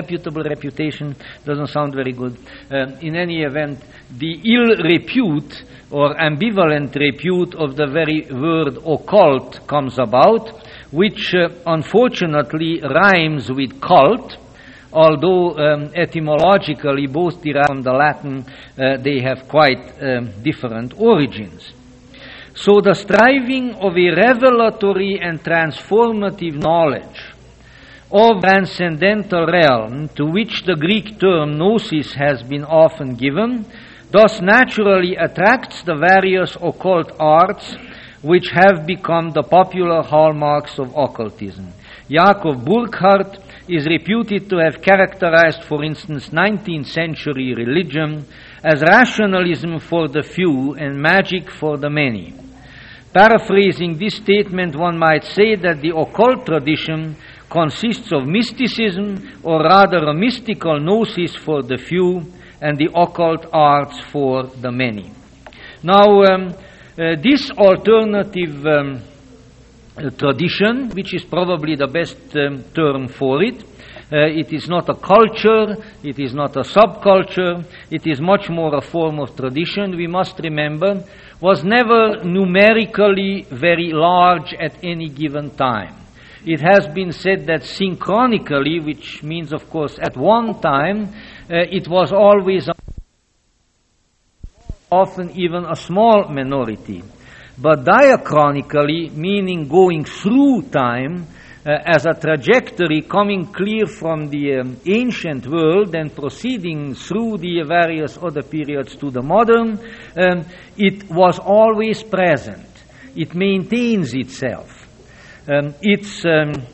doesn't sound very good. In any event, the ill repute or ambivalent repute of the very word occult comes about, which unfortunately rhymes with cult, although etymologically both derive from the Latin, they have quite different origins. So the striving of a revelatory and transformative knowledge of transcendental realm to which the Greek term gnosis has been often given, thus naturally attracts the various occult arts which have become the popular hallmarks of occultism. Jakob Burckhardt is reputed to have characterized, for instance, 19th century religion as rationalism for the few and magic for the many. Paraphrasing this statement, one might say that the occult tradition consists of mysticism, or rather a mystical gnosis for the few, and the occult arts for the many. Now, this alternative tradition, which is probably the best term for it, it is not a culture, it is not a subculture, it is much more a form of tradition, we must remember, was never numerically very large at any given time. It has been said that synchronically, which means, of course, at one time, it was always often even a small minority. But diachronically, meaning going through time, as a trajectory coming clear from the ancient world and proceeding through the various other periods to the modern, it was always present. It maintains itself. Its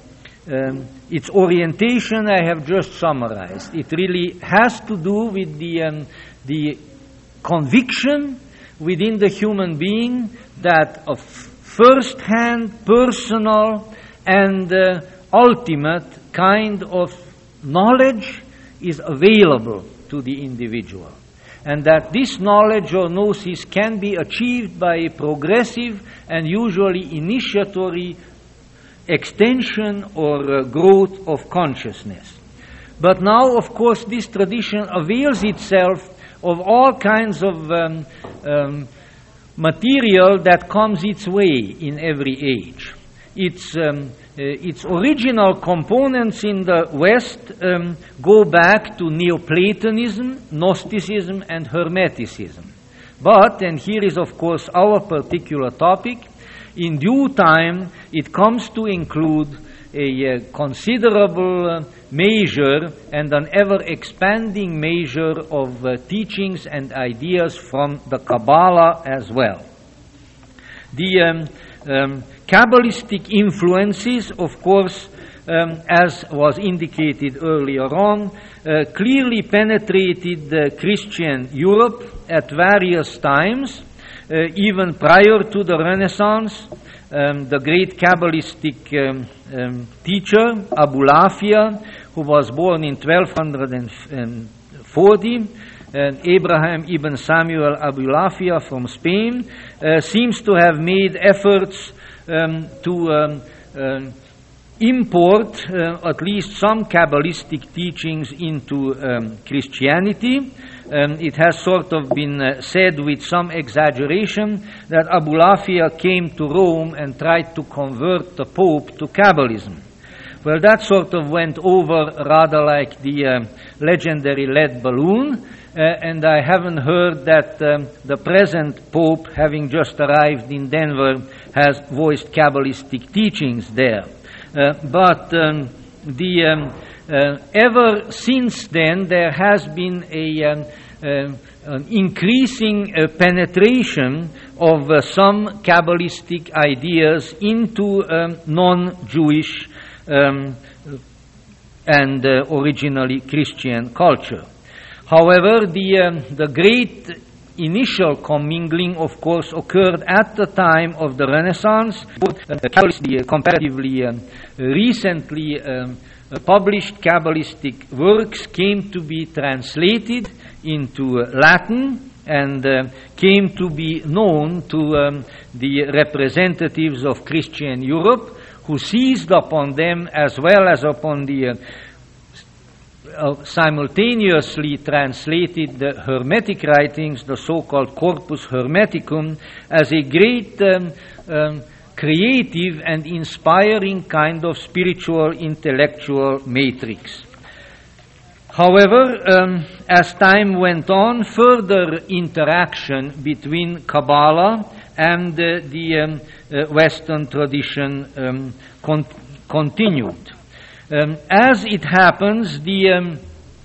orientation I have just summarized. It really has to do with the conviction within the human being that a first-hand, personal, and ultimate kind of knowledge is available to the individual, and that this knowledge or gnosis can be achieved by a progressive and usually initiatory extension or growth of consciousness. But now, of course, this tradition avails itself of all kinds of material that comes its way in every age. Its original components in the West go back to Neoplatonism, Gnosticism, and Hermeticism. But, and here is of course our particular topic, in due time it comes to include a considerable measure and an ever-expanding measure of teachings and ideas from the Kabbalah as well. The Kabbalistic influences, of course, as was indicated earlier on, clearly penetrated Christian Europe at various times, even prior to the Renaissance. The great Kabbalistic teacher, Abulafia, who was born in 1240, Abraham ibn Samuel Abulafia from Spain, seems to have made efforts to import at least some Kabbalistic teachings into Christianity. It has sort of been said with some exaggeration that Abulafia came to Rome and tried to convert the Pope to Kabbalism. Well, that sort of went over rather like the legendary lead balloon, and I haven't heard that the present Pope, having just arrived in Denver, has voiced Kabbalistic teachings there. But ever since then, there has been an increasing penetration of some Kabbalistic ideas into non-Jewish and originally Christian culture. However, the great initial commingling, of course, occurred at the time of the Renaissance. The comparatively recently published Kabbalistic works came to be translated into Latin and came to be known to the representatives of Christian Europe, who seized upon them as well as upon the simultaneously translated the Hermetic writings, the so-called Corpus Hermeticum, as a great creative and inspiring kind of spiritual intellectual matrix. However, as time went on, further interaction between Kabbalah and the Western tradition continued. As it happens, the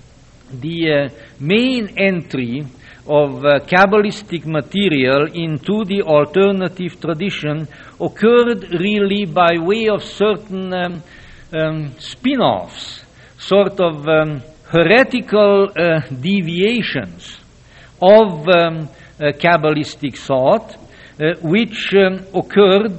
main entry of Kabbalistic material into the alternative tradition occurred really by way of certain spin-offs, sort of heretical deviations of Kabbalistic thought, which occurred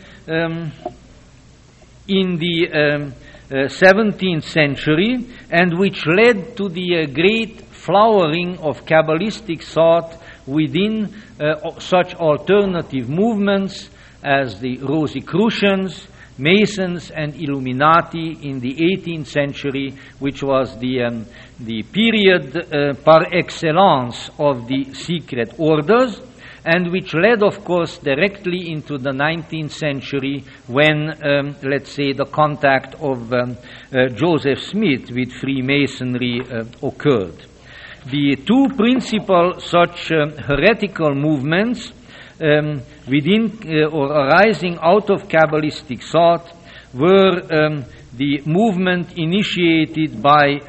in the 17th century, and which led to the great flowering of Kabbalistic thought within such alternative movements as the Rosicrucians, Masons, and Illuminati in the 18th century, which was the period par excellence of the secret orders, and which led, of course, directly into the 19th century when, let's say, the contact of Joseph Smith with Freemasonry occurred. The two principal such heretical movements within or arising out of Kabbalistic thought were the movement initiated by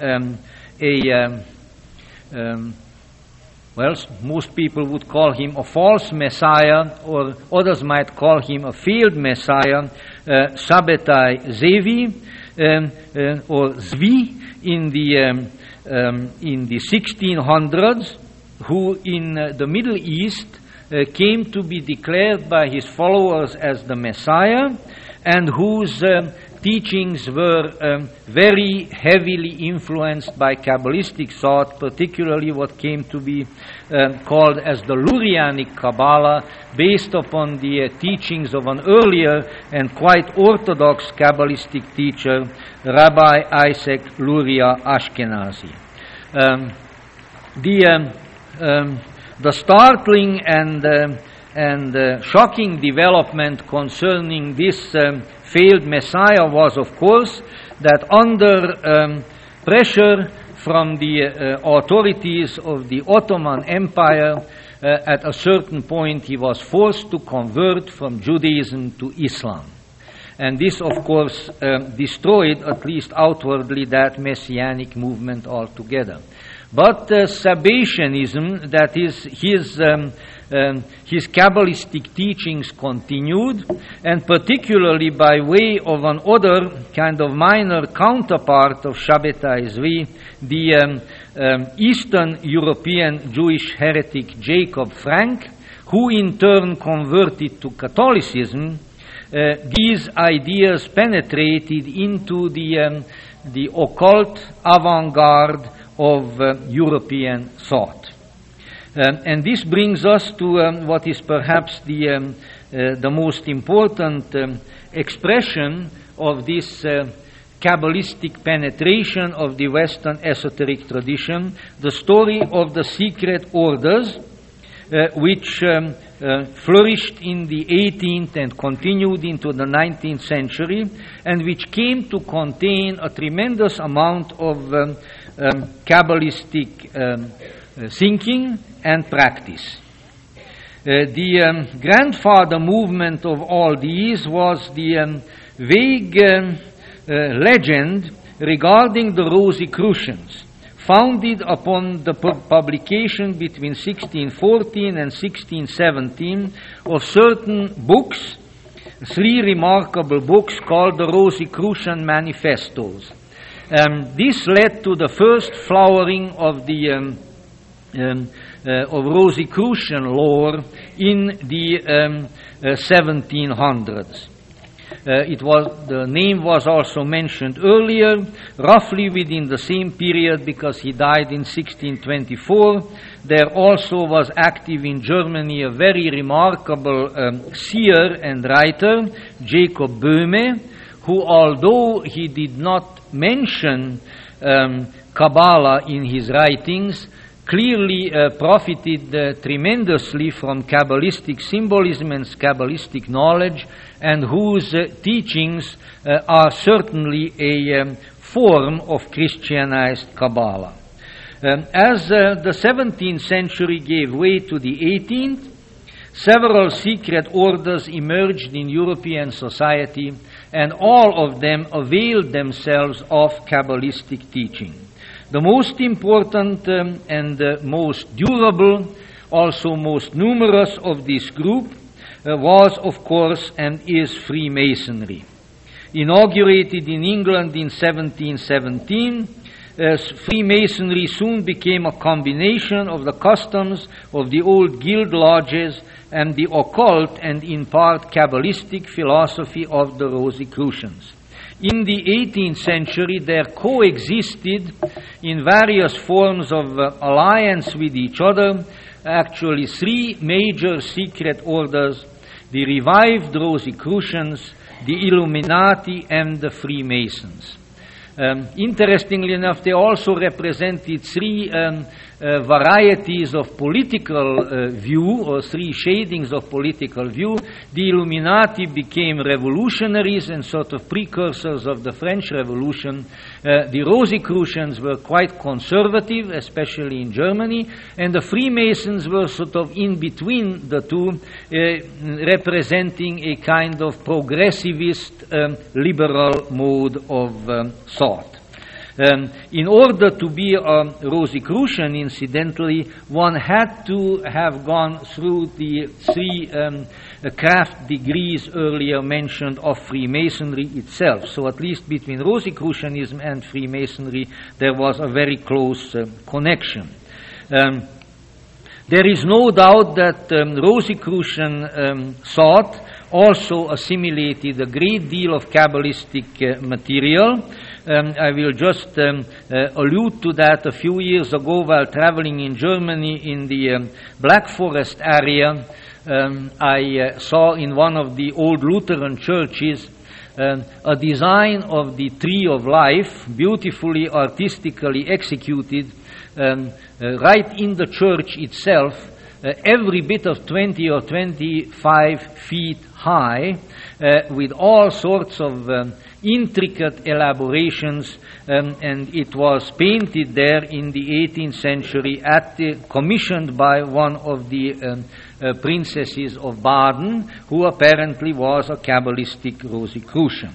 most people would call him a false Messiah, or others might call him a failed Messiah, Sabbatai Zevi, or Zvi, in the 1600s, who in the Middle East came to be declared by his followers as the Messiah, and whose teachings were very heavily influenced by Kabbalistic thought, particularly what came to be called as the Lurianic Kabbalah, based upon the teachings of an earlier and quite orthodox Kabbalistic teacher, Rabbi Isaac Luria Ashkenazi. The startling and shocking development concerning this failed Messiah was, of course, that under pressure from the authorities of the Ottoman Empire, at a certain point he was forced to convert from Judaism to Islam. And this, of course, destroyed, at least outwardly, that messianic movement altogether. But Sabbatianism, that is, his Kabbalistic teachings continued, and particularly by way of another kind of minor counterpart of Shabbatai Zvi, the Eastern European Jewish heretic Jacob Frank, who in turn converted to Catholicism. These ideas penetrated into the occult avant-garde of European thought. And this brings us to what is perhaps the most important expression of this Kabbalistic penetration of the Western esoteric tradition, the story of the secret orders, which flourished in the 18th and continued into the 19th century, and which came to contain a tremendous amount of Kabbalistic thinking and practice. The grandfather movement of all these was the vague legend regarding the Rosicrucians, founded upon the publication between 1614 and 1617 of certain books, three remarkable books called the Rosicrucian Manifestos. This led to the first flowering of the of Rosicrucian lore in the 1700s. The name was also mentioned earlier, roughly within the same period, because he died in 1624. There also was active in Germany a very remarkable seer and writer, Jacob Böhme, who, although he did not mention Kabbalah in his writings, clearly profited tremendously from Kabbalistic symbolism and Kabbalistic knowledge, and whose teachings are certainly a form of Christianized Kabbalah. As the 17th century gave way to the 18th, several secret orders emerged in European society, and all of them availed themselves of Kabbalistic teaching. The most important and most durable, also most numerous of this group was, of course, and is Freemasonry. Inaugurated in England in 1717, Freemasonry soon became a combination of the customs of the old guild lodges and the occult and in part Kabbalistic philosophy of the Rosicrucians. In the 18th century, there coexisted in various forms of alliance with each other actually three major secret orders: the revived Rosicrucians, the Illuminati, and the Freemasons. Interestingly enough, they also represented three varieties of political view, or three shadings of political view. The Illuminati became revolutionaries and sort of precursors of the French Revolution. The Rosicrucians were quite conservative, especially in Germany, and the Freemasons were sort of in between the two, representing a kind of progressivist, liberal mode of thought. In order to be a Rosicrucian, incidentally, one had to have gone through the three craft degrees earlier mentioned of Freemasonry itself. So at least between Rosicrucianism and Freemasonry there was a very close connection. There is no doubt that Rosicrucian thought also assimilated a great deal of Kabbalistic material. I will just allude to that. A few years ago, while traveling in Germany in the Black Forest area, I saw in one of the old Lutheran churches a design of the Tree of Life, beautifully artistically executed, right in the church itself, every bit of 20 or 25 feet high, with all sorts of intricate elaborations, and it was painted there in the 18th century, commissioned by one of the princesses of Baden, who apparently was a Kabbalistic Rosicrucian.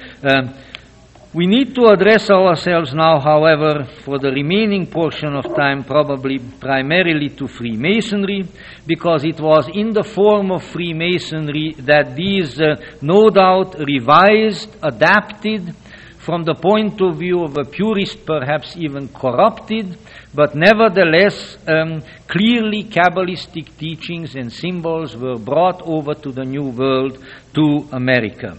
We need to address ourselves now, however, for the remaining portion of time, probably primarily to Freemasonry, because it was in the form of Freemasonry that these, no doubt, revised, adapted, from the point of view of a purist, perhaps even corrupted, but nevertheless clearly Kabbalistic teachings and symbols were brought over to the New World, to America.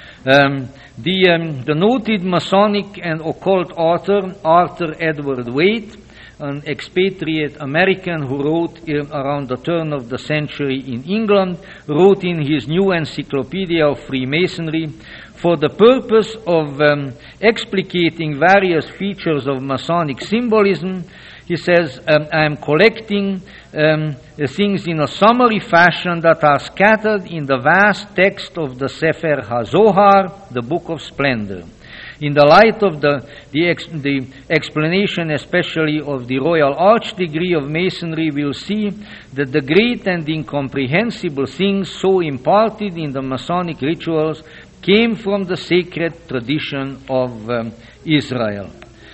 The noted Masonic and occult author Arthur Edward Waite, an expatriate American who wrote around the turn of the century in England, wrote in his new Encyclopedia of Freemasonry, for the purpose of explicating various features of Masonic symbolism. He says, I am collecting things in a summary fashion that are scattered in the vast text of the Sefer HaZohar, the Book of Splendor. In the light of the explanation, especially of the Royal Arch degree of Masonry, we'll see that the great and incomprehensible things so imparted in the Masonic rituals came from the sacred tradition of Israel.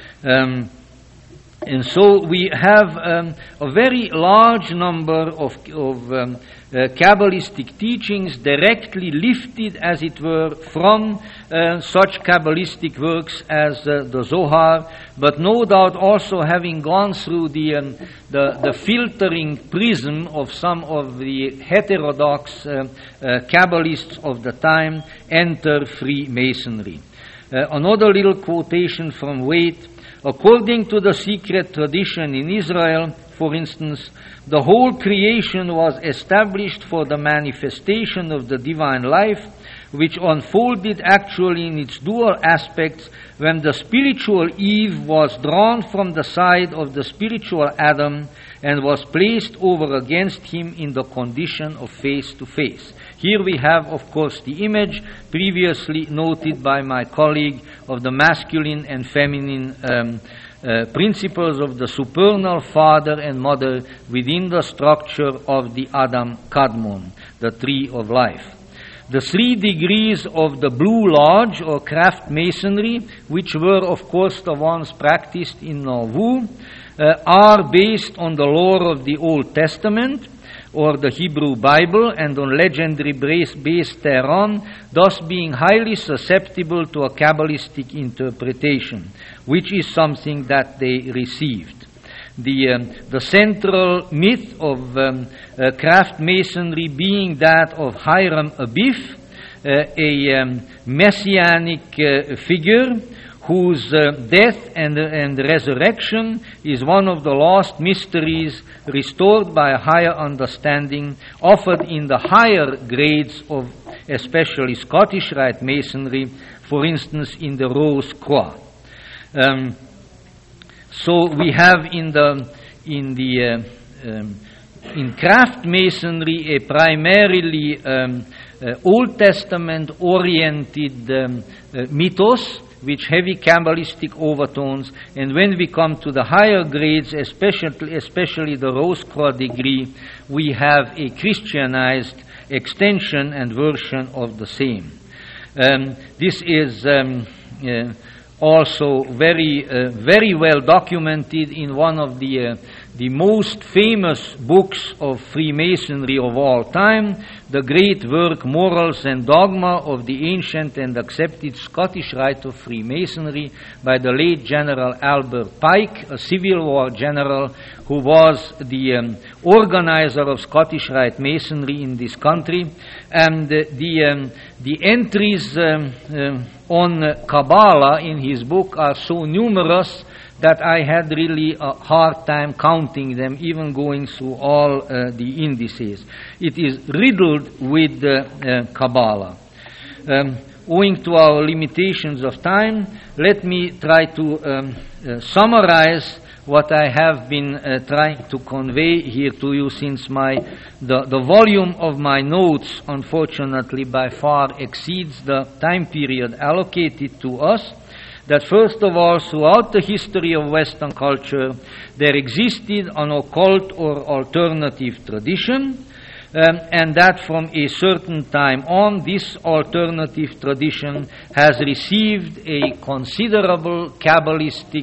And so we have a very large number of Kabbalistic teachings directly lifted, as it were, from such Kabbalistic works as the Zohar, but no doubt also having gone through the filtering prism of some of the heterodox Kabbalists of the time, enter Freemasonry. Another little quotation from Waite. According to the secret tradition in Israel, for instance, the whole creation was established for the manifestation of the divine life, which unfolded actually in its dual aspects when the spiritual Eve was drawn from the side of the spiritual Adam and was placed over against him in the condition of face to face. Here we have, of course, the image previously noted by my colleague of the masculine and feminine principles of the supernal father and mother within the structure of the Adam Kadmon, the tree of life. The 3 degrees of the Blue Lodge or craft masonry, which were of course the ones practiced in Nauvoo, are based on the lore of the Old Testament or the Hebrew Bible and on legendary based thereon, thus being highly susceptible to a Kabbalistic interpretation, which is something that they received. The central myth of craft masonry being that of Hiram Abiff, a messianic figure whose death and resurrection is one of the lost mysteries restored by a higher understanding offered in the higher grades of especially Scottish Rite Masonry, for instance in the Rose Croix. So we have in craft masonry a primarily Old Testament oriented mythos with heavy Kabbalistic overtones, and when we come to the higher grades, especially the Rose Croix degree, we have a Christianized extension and version of the same. This is also very well documented in one of the most famous books of Freemasonry of all time, the great work Morals and Dogma of the Ancient and Accepted Scottish Rite of Freemasonry by the late General Albert Pike, a Civil War general who was the organizer of Scottish Rite Masonry in this country. And the entries on Kabbalah in his book are so numerous that I had really a hard time counting them, even going through all the indices. It is riddled with Kabbalah. Owing to our limitations of time, let me try to summarize what I have been trying to convey here to you, since the volume of my notes, unfortunately, by far exceeds the time period allocated to us. That first of all, throughout the history of Western culture, there existed an occult or alternative tradition, and that from a certain time on, this alternative tradition has received a considerable Kabbalistic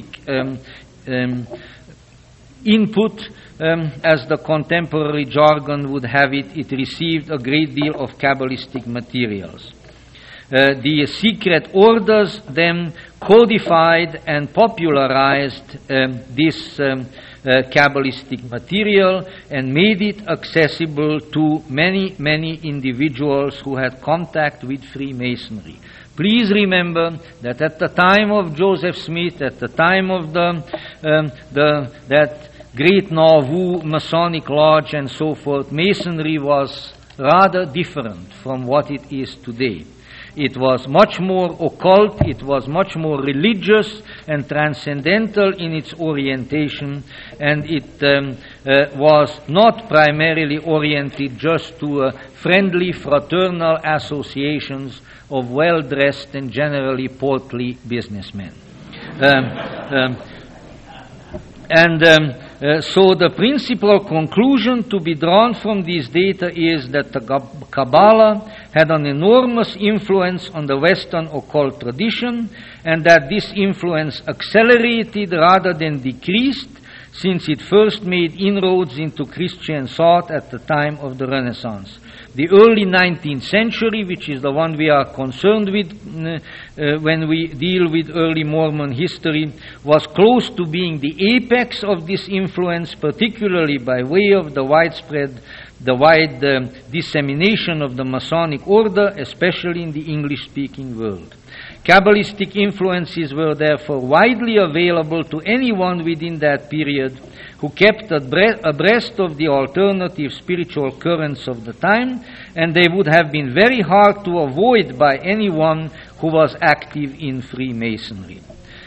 input. As the contemporary jargon would have it, it received a great deal of Kabbalistic materials. The secret orders then codified and popularized this Kabbalistic material and made it accessible to many individuals who had contact with Freemasonry. Please remember that at the time of Joseph Smith, at the time of that great Nauvoo Masonic Lodge and so forth, Masonry was rather different from what it is today. It was much more occult, it was much more religious and transcendental in its orientation, and it was not primarily oriented just to friendly, fraternal associations of well-dressed and generally portly businessmen. So the principal conclusion to be drawn from these data is that the Kabbalah had an enormous influence on the Western occult tradition, and that this influence accelerated rather than decreased since it first made inroads into Christian thought at the time of the Renaissance. The early 19th century, which is the one we are concerned with when we deal with early Mormon history, was close to being the apex of this influence, particularly by way of the wide dissemination of the Masonic order, especially in the English-speaking world. Kabbalistic influences were therefore widely available to anyone within that period who kept abreast of the alternative spiritual currents of the time, and they would have been very hard to avoid by anyone who was active in Freemasonry.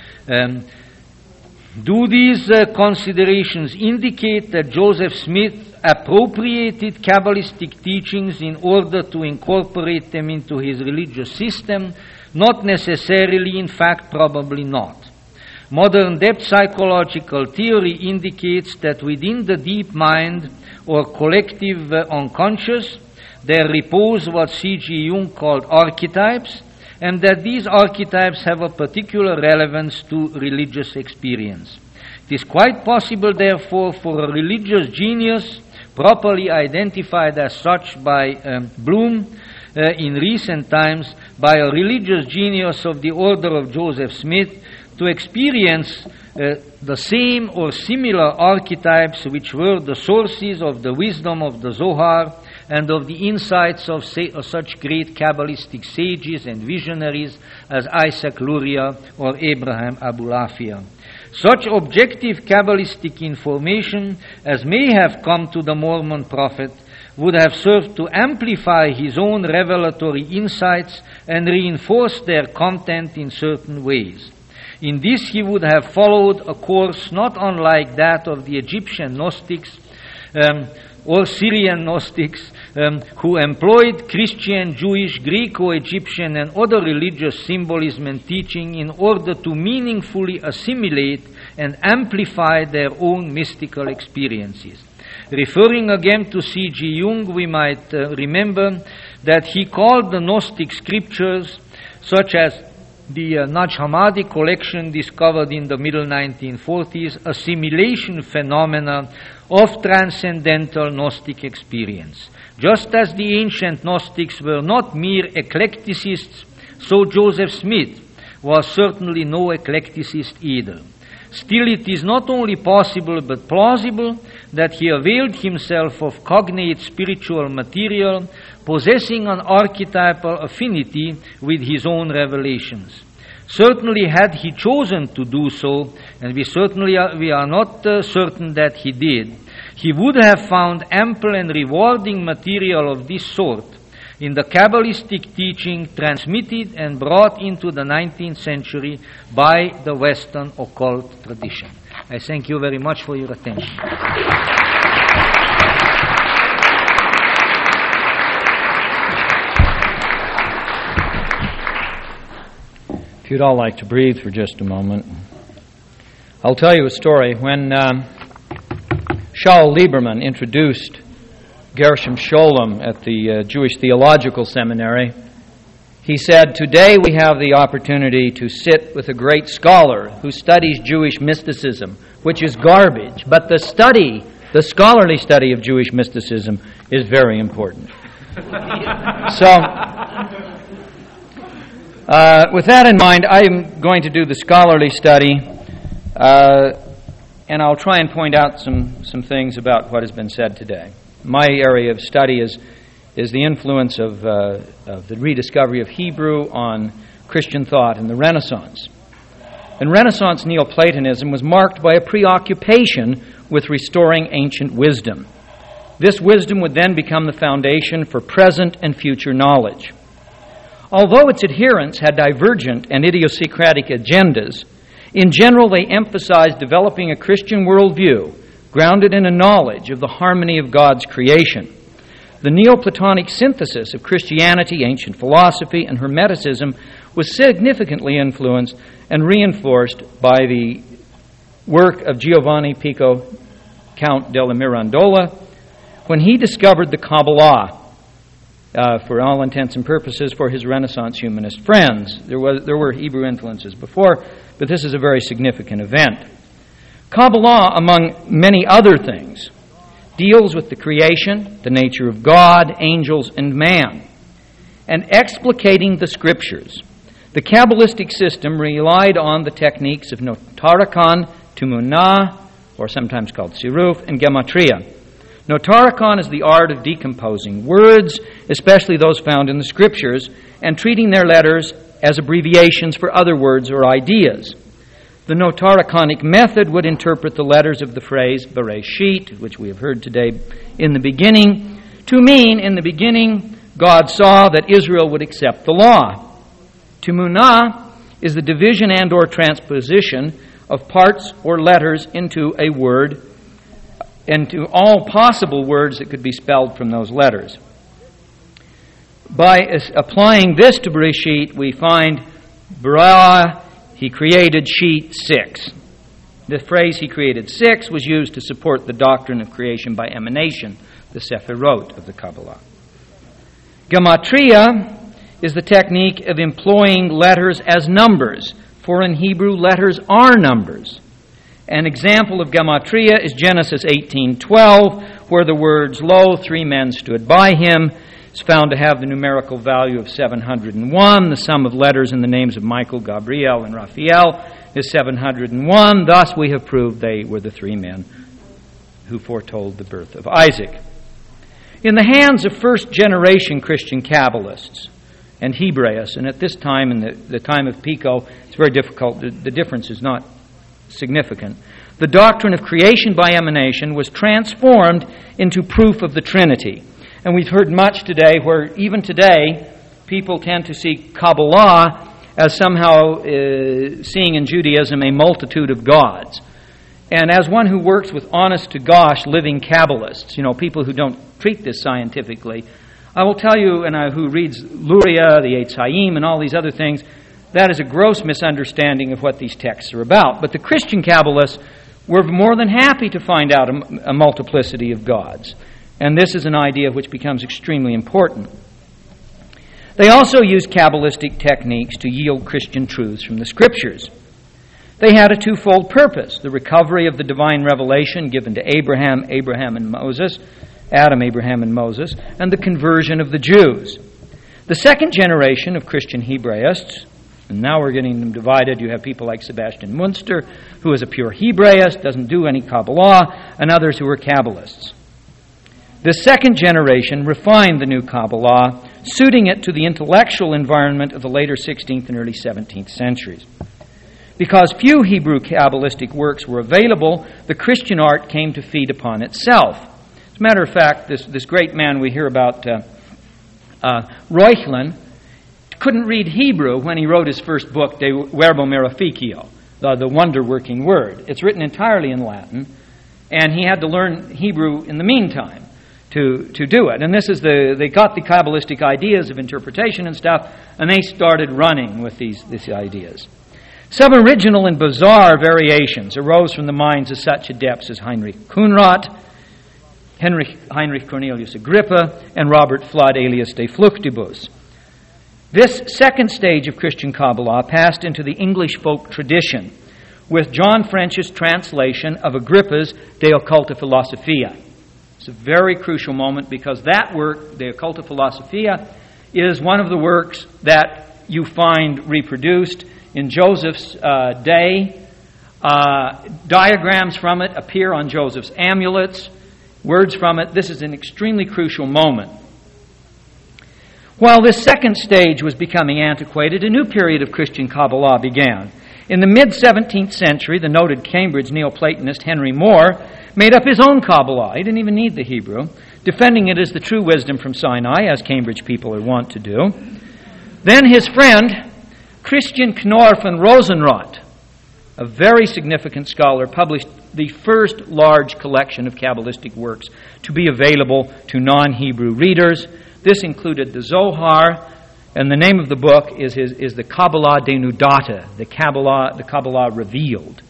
Do these considerations indicate that Joseph Smith appropriated Kabbalistic teachings in order to incorporate them into his religious system? Not necessarily, in fact, probably not. Modern depth psychological theory indicates that within the deep mind or collective unconscious, there repose what C.G. Jung called archetypes, and that these archetypes have a particular relevance to religious experience. It is quite possible, therefore, for a religious genius, properly identified as such by Bloom in recent times, by a religious genius of the order of Joseph Smith, to experience the same or similar archetypes which were the sources of the wisdom of the Zohar and of the insights of such great Kabbalistic sages and visionaries as Isaac Luria or Abraham Abulafia. Such objective Kabbalistic information as may have come to the Mormon prophet would have served to amplify his own revelatory insights and reinforce their content in certain ways. In this he would have followed a course not unlike that of the Egyptian Gnostics or Syrian Gnostics who employed Christian, Jewish, Greco-Egyptian and other religious symbolism and teaching in order to meaningfully assimilate and amplify their own mystical experiences. Referring again to C.G. Jung, we might remember that he called the Gnostic scriptures, such as the Naj Hammadi collection discovered in the middle 1940s, assimilation phenomena of transcendental Gnostic experience. Just as the ancient Gnostics were not mere eclecticists, so Joseph Smith was certainly no eclecticist either. Still, it is not only possible but plausible that he availed himself of cognate spiritual material possessing an archetypal affinity with his own revelations. Certainly, had he chosen to do so, and we are not certain that he did, he would have found ample and rewarding material of this sort in the Kabbalistic teaching transmitted and brought into the 19th century by the Western occult tradition. I thank you very much for your attention. If you'd all like to breathe for just a moment. I'll tell you a story. When Shaul Lieberman introduced Gershom Scholem at the Jewish Theological Seminary, he said, "Today we have the opportunity to sit with a great scholar who studies Jewish mysticism, which is garbage, but the scholarly study of Jewish mysticism is very important." With that in mind, I'm going to do the scholarly study, and I'll try and point out some things about what has been said today. My area of study is the influence of the rediscovery of Hebrew on Christian thought in the Renaissance. And Renaissance Neoplatonism was marked by a preoccupation with restoring ancient wisdom. This wisdom would then become the foundation for present and future knowledge. Although its adherents had divergent and idiosyncratic agendas, in general they emphasized developing a Christian worldview grounded in a knowledge of the harmony of God's creation. The Neoplatonic synthesis of Christianity, ancient philosophy, and Hermeticism was significantly influenced and reinforced by the work of Giovanni Pico, Count della Mirandola, when he discovered the Kabbalah, for all intents and purposes, for his Renaissance humanist friends. There were Hebrew influences before, but this is a very significant event. Kabbalah, among many other things, deals with the creation, the nature of God, angels, and man, and explicating the Scriptures. The Kabbalistic system relied on the techniques of Notarikon, Tumunah, or sometimes called Siruf, and Gematria. Notarikon is the art of decomposing words, especially those found in the Scriptures, and treating their letters as abbreviations for other words or ideas. The Notarikonic method would interpret the letters of the phrase Bereshit, which we have heard today, in the beginning, to mean, in the beginning, God saw that Israel would accept the law. Tumunah is the division and or transposition of parts or letters into a word, into all possible words that could be spelled from those letters. By applying this to Bereshit, we find Bara, he created sheet 6. The phrase he created 6 was used to support the doctrine of creation by emanation, the Sephirot of the Kabbalah. Gematria is the technique of employing letters as numbers, for in Hebrew letters are numbers. An example of Gematria is Genesis 18:12, where the words, "Lo, 3 men stood by him," is found to have the numerical value of 701. The sum of letters in the names of Michael, Gabriel, and Raphael is 701. Thus we have proved they were the 3 men who foretold the birth of Isaac. In the hands of first-generation Christian Kabbalists and Hebraists, and at this time, in the time of Pico, it's very difficult, the difference is not significant, the doctrine of creation by emanation was transformed into proof of the Trinity. And we've heard much today where even today people tend to see Kabbalah as somehow seeing in Judaism a multitude of gods. And as one who works with honest-to-gosh living Kabbalists, people who don't treat this scientifically, I will tell you, and who reads Luria, the Eitz Chaim, and all these other things, that is a gross misunderstanding of what these texts are about. But the Christian Kabbalists were more than happy to find out a multiplicity of gods. And this is an idea which becomes extremely important. They also used Kabbalistic techniques to yield Christian truths from the Scriptures. They had a twofold purpose: the recovery of the divine revelation given to Adam, Abraham, and Moses, and the conversion of the Jews. The second generation of Christian Hebraists, and now we're getting them divided. You have people like Sebastian Munster, who is a pure Hebraist, doesn't do any Kabbalah, and others who are Kabbalists. The second generation refined the new Kabbalah, suiting it to the intellectual environment of the later 16th and early 17th centuries. Because few Hebrew Kabbalistic works were available, the Christian art came to feed upon itself. As a matter of fact, this great man we hear about, Reuchlin, couldn't read Hebrew when he wrote his first book, De Verbo Miraficio, the wonder-working word. It's written entirely in Latin, and he had to learn Hebrew in the meantime to do it. And they got the Kabbalistic ideas of interpretation and stuff, and they started running with these ideas. Some original and bizarre variations arose from the minds of such adepts as Heinrich Kuhnrad, Heinrich Cornelius Agrippa, and Robert Flood, alias De Fluchtibus. This second stage of Christian Kabbalah passed into the English folk tradition with John French's translation of Agrippa's De Occulta Philosophia. It's a very crucial moment because that work, De Occulta Philosophia, is one of the works that you find reproduced in Joseph's day. Diagrams from it appear on Joseph's amulets, words from it. This is an extremely crucial moment. While this second stage was becoming antiquated, a new period of Christian Kabbalah began. In the mid-17th century, the noted Cambridge Neoplatonist Henry Moore made up his own Kabbalah. He didn't even need the Hebrew, defending it as the true wisdom from Sinai, as Cambridge people are wont to do. Then his friend, Christian Knorr von Rosenroth, a very significant scholar, published the first large collection of Kabbalistic works to be available to non-Hebrew readers. This included the Zohar, and the name of the book is the Kabbalah Denudata, the Kabbalah Revealed.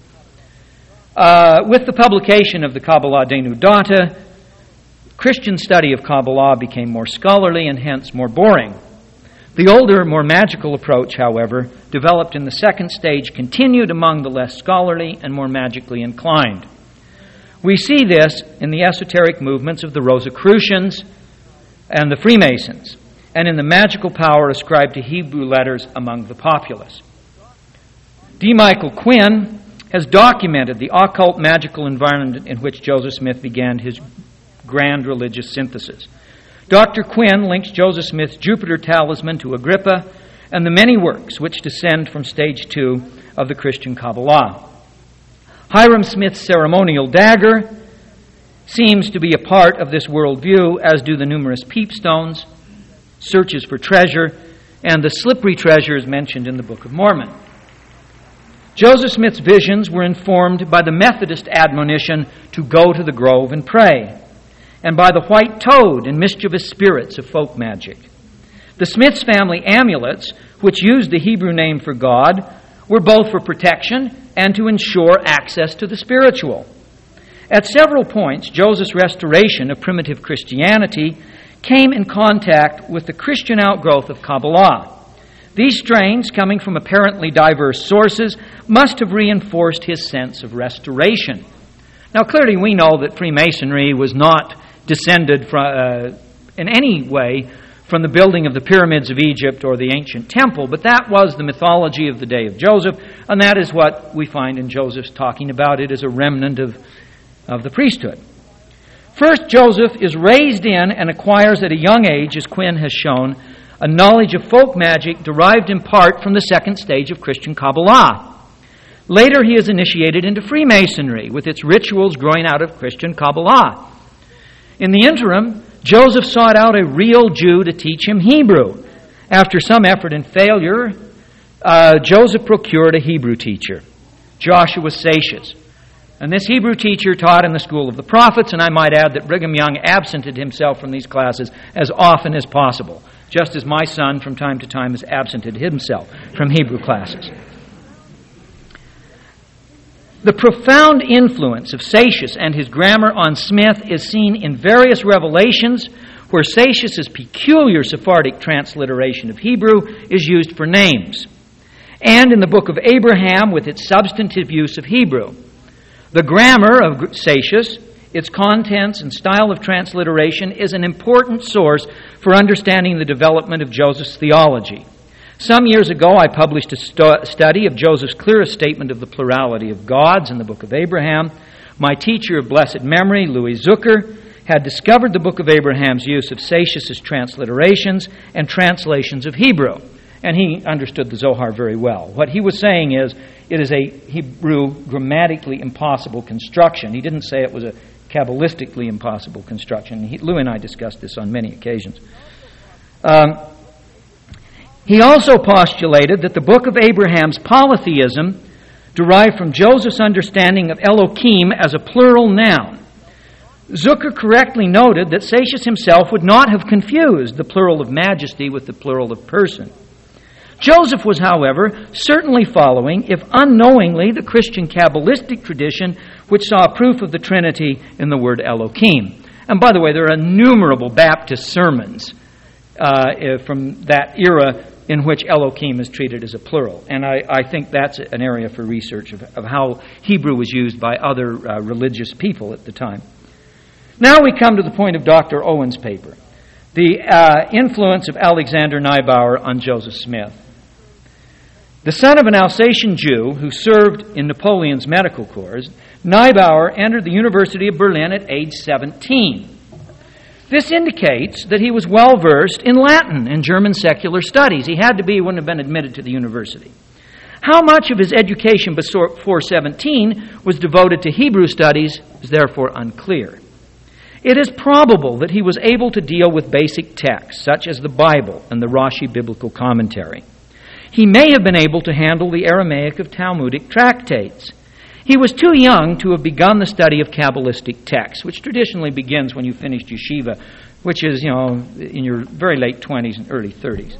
With the publication of the Kabbalah Denudata, Christian study of Kabbalah became more scholarly and hence more boring. The older, more magical approach, however, developed in the second stage, continued among the less scholarly and more magically inclined. We see this in the esoteric movements of the Rosicrucians and the Freemasons, and in the magical power ascribed to Hebrew letters among the populace. D. Michael Quinn has documented the occult magical environment in which Joseph Smith began his grand religious synthesis. Dr. Quinn links Joseph Smith's Jupiter talisman to Agrippa and the many works which descend from stage 2 of the Christian Kabbalah. Hiram Smith's ceremonial dagger seems to be a part of this worldview, as do the numerous peepstones, searches for treasure, and the slippery treasures mentioned in the Book of Mormon. Joseph Smith's visions were informed by the Methodist admonition to go to the grove and pray, and by the white toad and mischievous spirits of folk magic. The Smiths family amulets, which used the Hebrew name for God, were both for protection and to ensure access to the spiritual. At several points, Joseph's restoration of primitive Christianity came in contact with the Christian outgrowth of Kabbalah. These strains, coming from apparently diverse sources, must have reinforced his sense of restoration. Now, clearly we know that Freemasonry was not descended from, in any way from the building of the pyramids of Egypt or the ancient temple, but that was the mythology of the day of Joseph, and that is what we find in Joseph's talking about it as a remnant of the priesthood. First, Joseph is raised in and acquires at a young age, as Quinn has shown, a knowledge of folk magic derived in part from the second stage of Christian Kabbalah. Later, he is initiated into Freemasonry, with its rituals growing out of Christian Kabbalah. In the interim, Joseph sought out a real Jew to teach him Hebrew. After some effort and failure, Joseph procured a Hebrew teacher, Joshua Seixas. And this Hebrew teacher taught in the school of the prophets, and I might add that Brigham Young absented himself from these classes as often as possible, just as my son from time to time has absented himself from Hebrew classes. The profound influence of Seixas and his grammar on Smith is seen in various revelations where Seixas' peculiar Sephardic transliteration of Hebrew is used for names, and in the book of Abraham with its substantive use of Hebrew. The grammar of Seixas, its contents and style of transliteration, is an important source for understanding the development of Joseph's theology. Some years ago, I published a study of Joseph's clearest statement of the plurality of gods in the book of Abraham. My teacher of blessed memory, Louis Zucker, had discovered the book of Abraham's use of Seixas' transliterations and translations of Hebrew, and he understood the Zohar very well. What he was saying is, it is a Hebrew grammatically impossible construction. He didn't say it was a Kabbalistically impossible construction. Lou and I discussed this on many occasions. He also postulated that the book of Abraham's polytheism derived from Joseph's understanding of Elohim as a plural noun. Zucker correctly noted that Seixas himself would not have confused the plural of majesty with the plural of person. Joseph was, however, certainly following, if unknowingly, the Christian Kabbalistic tradition which saw proof of the Trinity in the word Elohim. And by the way, there are innumerable Baptist sermons from that era in which Elohim is treated as a plural. And I think that's an area for research of how Hebrew was used by other religious people at the time. Now we come to the point of Dr. Owen's paper, the influence of Alexander Neubauer on Joseph Smith. The son of an Alsatian Jew who served in Napoleon's medical corps, Neubauer entered the University of Berlin at age 17. This indicates that he was well-versed in Latin and German secular studies. He had to be, he wouldn't have been admitted to the university. How much of his education before 17 was devoted to Hebrew studies is therefore unclear. It is probable that he was able to deal with basic texts, such as the Bible and the Rashi biblical commentary. He may have been able to handle the Aramaic of Talmudic tractates. He was too young to have begun the study of Kabbalistic texts, which traditionally begins when you finished yeshiva, which is, in your very late 20s and early 30s.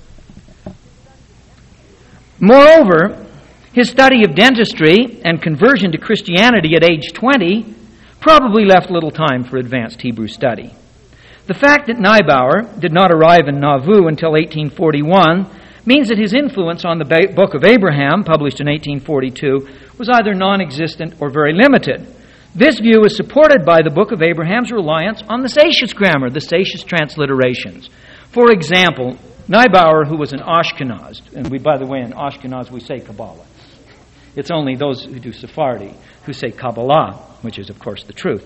Moreover, his study of dentistry and conversion to Christianity at age 20 probably left little time for advanced Hebrew study. The fact that Neubauer did not arrive in Nauvoo until 1841 means that his influence on the Book of Abraham, published in 1842, was either non-existent or very limited. This view is supported by the Book of Abraham's reliance on the Seixas grammar, the Seixas transliterations. For example, Neubauer, who was an Ashkenaz, and by the way, in Ashkenaz we say Kabbalah. It's only those who do Sephardi who say Kabbalah, which is, of course, the truth.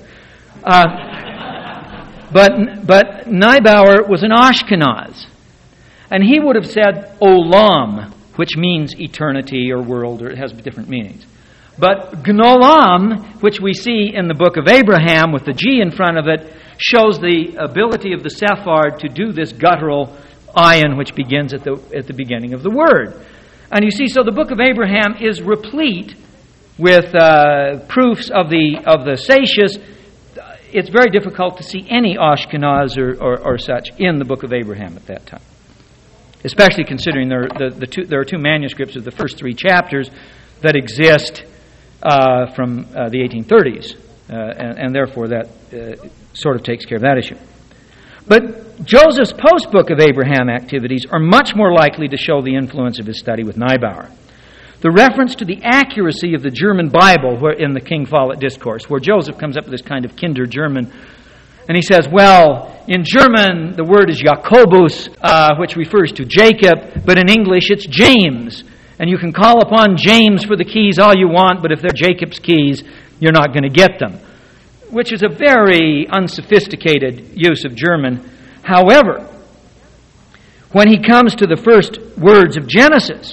But Neubauer was an Ashkenaz. And he would have said olam, which means eternity or world, or it has different meanings. But gnolam, which we see in the Book of Abraham with the G in front of it, shows the ability of the Sephard to do this guttural ayin, which begins at the beginning of the word. And you see, so the Book of Abraham is replete with proofs of the Seixas. It's very difficult to see any Ashkenaz or such in the Book of Abraham at that time, especially considering there are two manuscripts of the first three chapters that exist from the 1830s, and therefore that sort of takes care of that issue. But Joseph's post-Book of Abraham activities are much more likely to show the influence of his study with Niebuhr. The reference to the accuracy of the German Bible in the King Follett Discourse, where Joseph comes up with this kind of Kinder German, and he says, well, in German the word is Jakobus, which refers to Jacob, but in English it's James. And you can call upon James for the keys all you want, but if they're Jacob's keys, you're not going to get them. Which is a very unsophisticated use of German. However, when he comes to the first words of Genesis,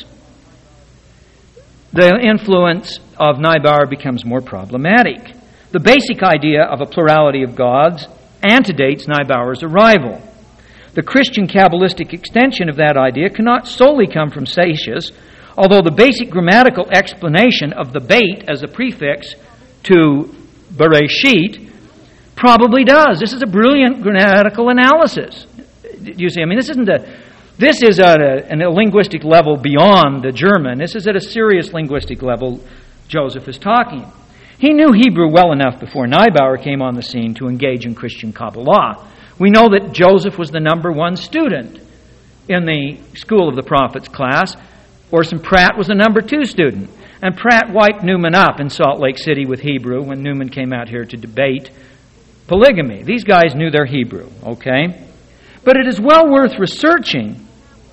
the influence of Niebuhr becomes more problematic. The basic idea of a plurality of gods antedates Niebuhr's arrival. The Christian Kabbalistic extension of that idea cannot solely come from Seixas, although the basic grammatical explanation of the bait as a prefix to Bereshit probably does. This is a brilliant grammatical analysis. Do you see? I mean, this is at a linguistic level beyond the German. This is at a serious linguistic level Joseph is talking. He knew Hebrew well enough before Niebuhr came on the scene to engage in Christian Kabbalah. We know that Joseph was the number one student in the School of the Prophets class. Orson Pratt was the number two student. And Pratt wiped Newman up in Salt Lake City with Hebrew when Newman came out here to debate polygamy. These guys knew their Hebrew, okay? But it is well worth researching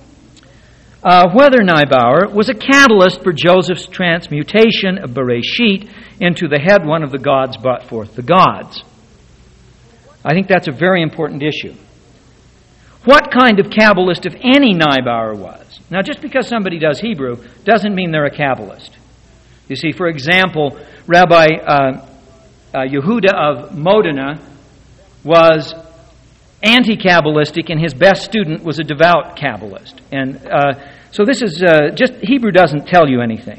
whether Niebuhr was a catalyst for Joseph's transmutation of Bereshit into the head one of the gods brought forth the gods. I think that's a very important issue. What kind of Kabbalist, if any, Niebuhr was? Now, just because somebody does Hebrew doesn't mean they're a Kabbalist. You see, for example, Rabbi Yehuda of Modena was anti-Kabbalistic, and his best student was a devout Kabbalist. And so this is just, Hebrew doesn't tell you anything.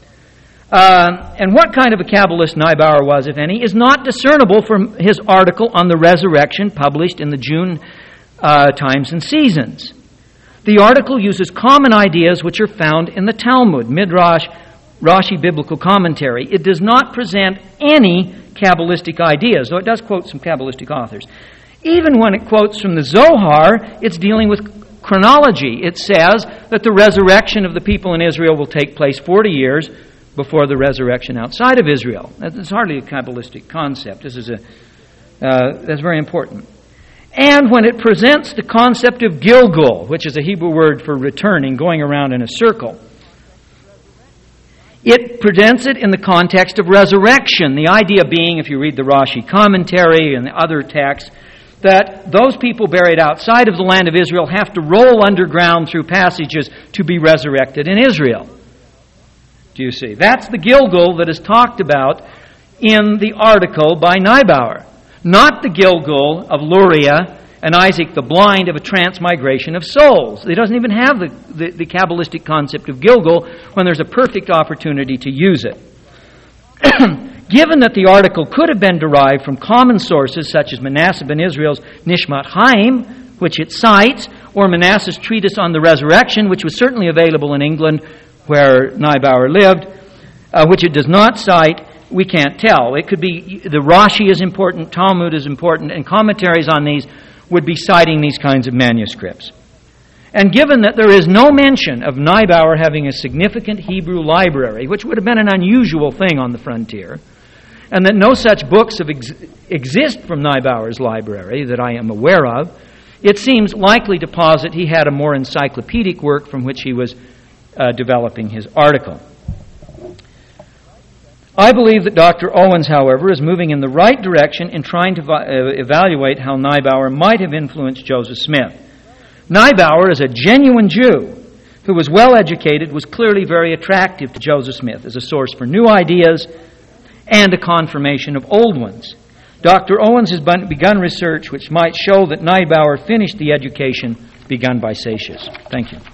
And what kind of a Kabbalist Niebuhr was, if any, is not discernible from his article on the resurrection published in the June Times and Seasons. The article uses common ideas which are found in the Talmud, Midrash, Rashi biblical commentary. It does not present any Kabbalistic ideas, though it does quote some Kabbalistic authors. Even when it quotes from the Zohar, it's dealing with chronology. It says that the resurrection of the people in Israel will take place 40 years before the resurrection outside of Israel. That's hardly a Kabbalistic concept. That's very important. And when it presents the concept of Gilgul, which is a Hebrew word for returning, going around in a circle, it presents it in the context of resurrection. The idea being, if you read the Rashi commentary and the other texts, that those people buried outside of the land of Israel have to roll underground through passages to be resurrected in Israel. Do you see? That's the Gilgul that is talked about in the article by Niebuhr. Not the Gilgul of Luria and Isaac the Blind of a transmigration of souls. He doesn't even have the Kabbalistic concept of Gilgul when there's a perfect opportunity to use it. Given that the article could have been derived from common sources such as Manasseh ben Israel's Nishmat Chaim, which it cites, or Manasseh's treatise on the resurrection, which was certainly available in England where Niebuhr lived, which it does not cite, we can't tell. It could be the Rashi is important, Talmud is important, and commentaries on these would be citing these kinds of manuscripts. And given that there is no mention of Niebuhr having a significant Hebrew library, which would have been an unusual thing on the frontier, and that no such books exist from Niebuhr's library that I am aware of, it seems likely to posit he had a more encyclopedic work from which he was developing his article. I believe that Dr. Owens, however, is moving in the right direction in trying to evaluate how Niebuhr might have influenced Joseph Smith. Niebuhr, as a genuine Jew who was well educated, was clearly very attractive to Joseph Smith as a source for new ideas and a confirmation of old ones. Dr. Owens has begun research which might show that Niebuhr finished the education begun by Seixas. Thank you.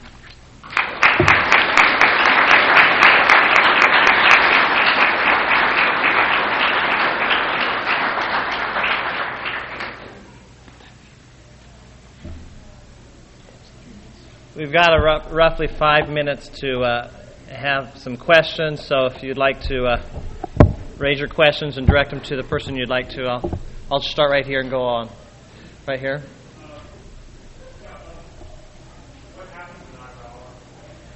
We've got roughly 5 minutes to have some questions, so if you'd like to raise your questions and direct them to the person you'd like to, I'll just start right here and go on. Right here.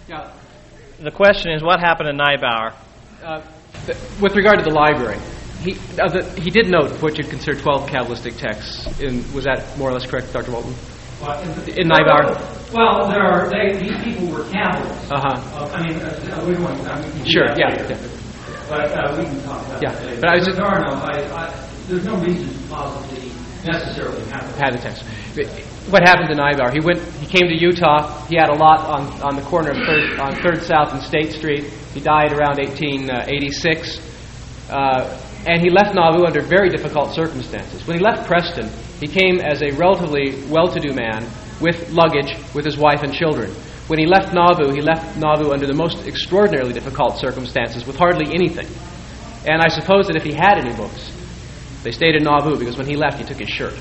Yeah. The question is, what happened to Neubauer? With regard to the library, he did note what you'd consider 12 Kabbalistic texts. Was that more or less correct, Dr. Walton? In Neubauer? Well, these people were Kabbalists. We're going. Sure. Yeah. But we can talk about that later. But I was just, there's no reason to posit that he necessarily had the text. What happened to Neubauer? He came to Utah. He had a lot on the corner of 3rd South and State Street. He died around 1886. And he left Nauvoo under very difficult circumstances. When he left Preston, he came as a relatively well-to-do man with luggage, with his wife and children. When he left Nauvoo under the most extraordinarily difficult circumstances with hardly anything. And I suppose that if he had any books, they stayed in Nauvoo, because when he left, he took his shirt.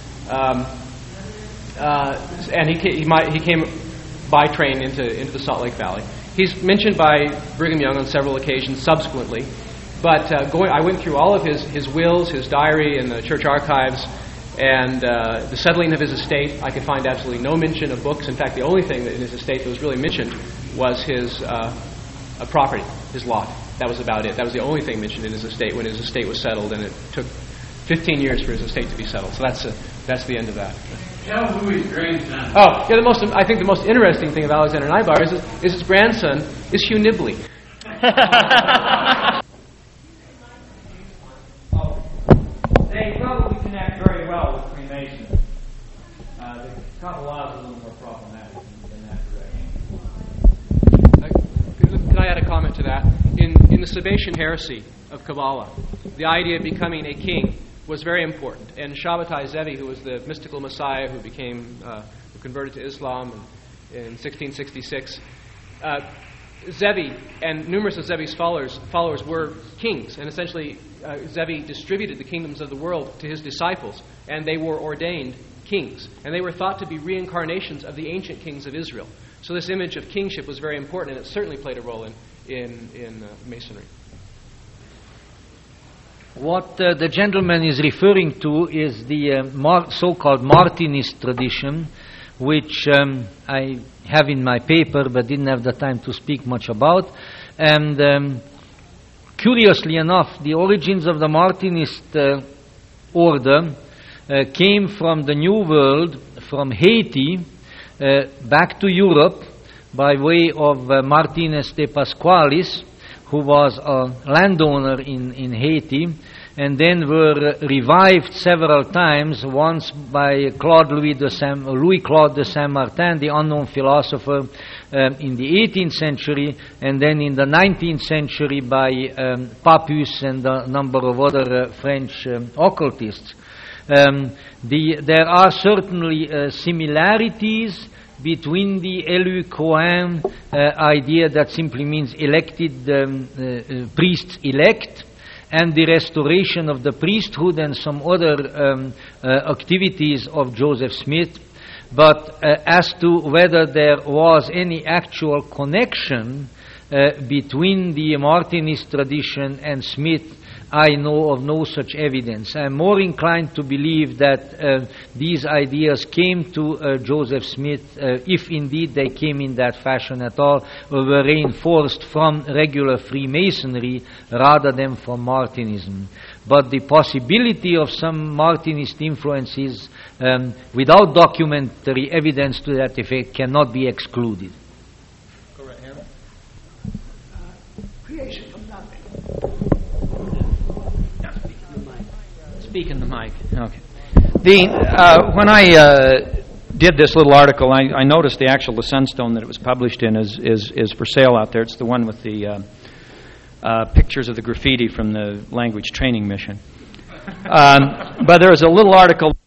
And he came by train into the Salt Lake Valley. He's mentioned by Brigham Young on several occasions subsequently. But I went through all of his wills, his diary, and the church archives, and the settling of his estate. I could find absolutely no mention of books. In fact, the only thing in his estate that was really mentioned was his property, his lot. That was about it. That was the only thing mentioned in his estate when his estate was settled, and it took 15 years for his estate to be settled. So that's the end of that. Tell who his grandson. Oh, yeah. I think the most interesting thing of Alexander Neubauer is his grandson is Hugh Nibley. They probably connect very well with Freemasonry. The Kabbalah is a little more problematic in that direction. Can I add a comment to that? In the Sabbatian heresy of Kabbalah, the idea of becoming a king was very important. And Shabbatai Zevi, who was the mystical messiah who who converted to Islam in 1666, Zevi and numerous of Zevi's followers were kings, and essentially Zevi distributed the kingdoms of the world to his disciples, and they were ordained kings, and they were thought to be reincarnations of the ancient kings of Israel. So this image of kingship was very important, and it certainly played a role in Masonry. What the gentleman is referring to is the so-called Martinist tradition, which I have in my paper but didn't have the time to speak much about. And curiously enough, the origins of the Martinist order came from the New World, from Haiti, back to Europe by way of Martinez de Pasqualis, who was a landowner in Haiti, and then were revived several times, once by Louis-Claude de Saint-Martin, the unknown philosopher, in the 18th century, and then in the 19th century by Papus and a number of other French occultists. There are certainly similarities between the élu Cohen idea that simply means elected priests elect, and the restoration of the priesthood and some other activities of Joseph Smith. But as to whether there was any actual connection between the Martinist tradition and Smith, I know of no such evidence. I'm more inclined to believe that these ideas came to Joseph Smith, if indeed they came in that fashion at all, or were reinforced from regular Freemasonry rather than from Martinism. But the possibility of some Martinist influences without documentary evidence to that effect cannot be excluded. Go right here. Creation from nothing. Speak in the mic. Okay. When I did this little article, I noticed the actual Sunstone that it was published in is for sale out there. It's the one with the pictures of the graffiti from the language training mission. But there was a little article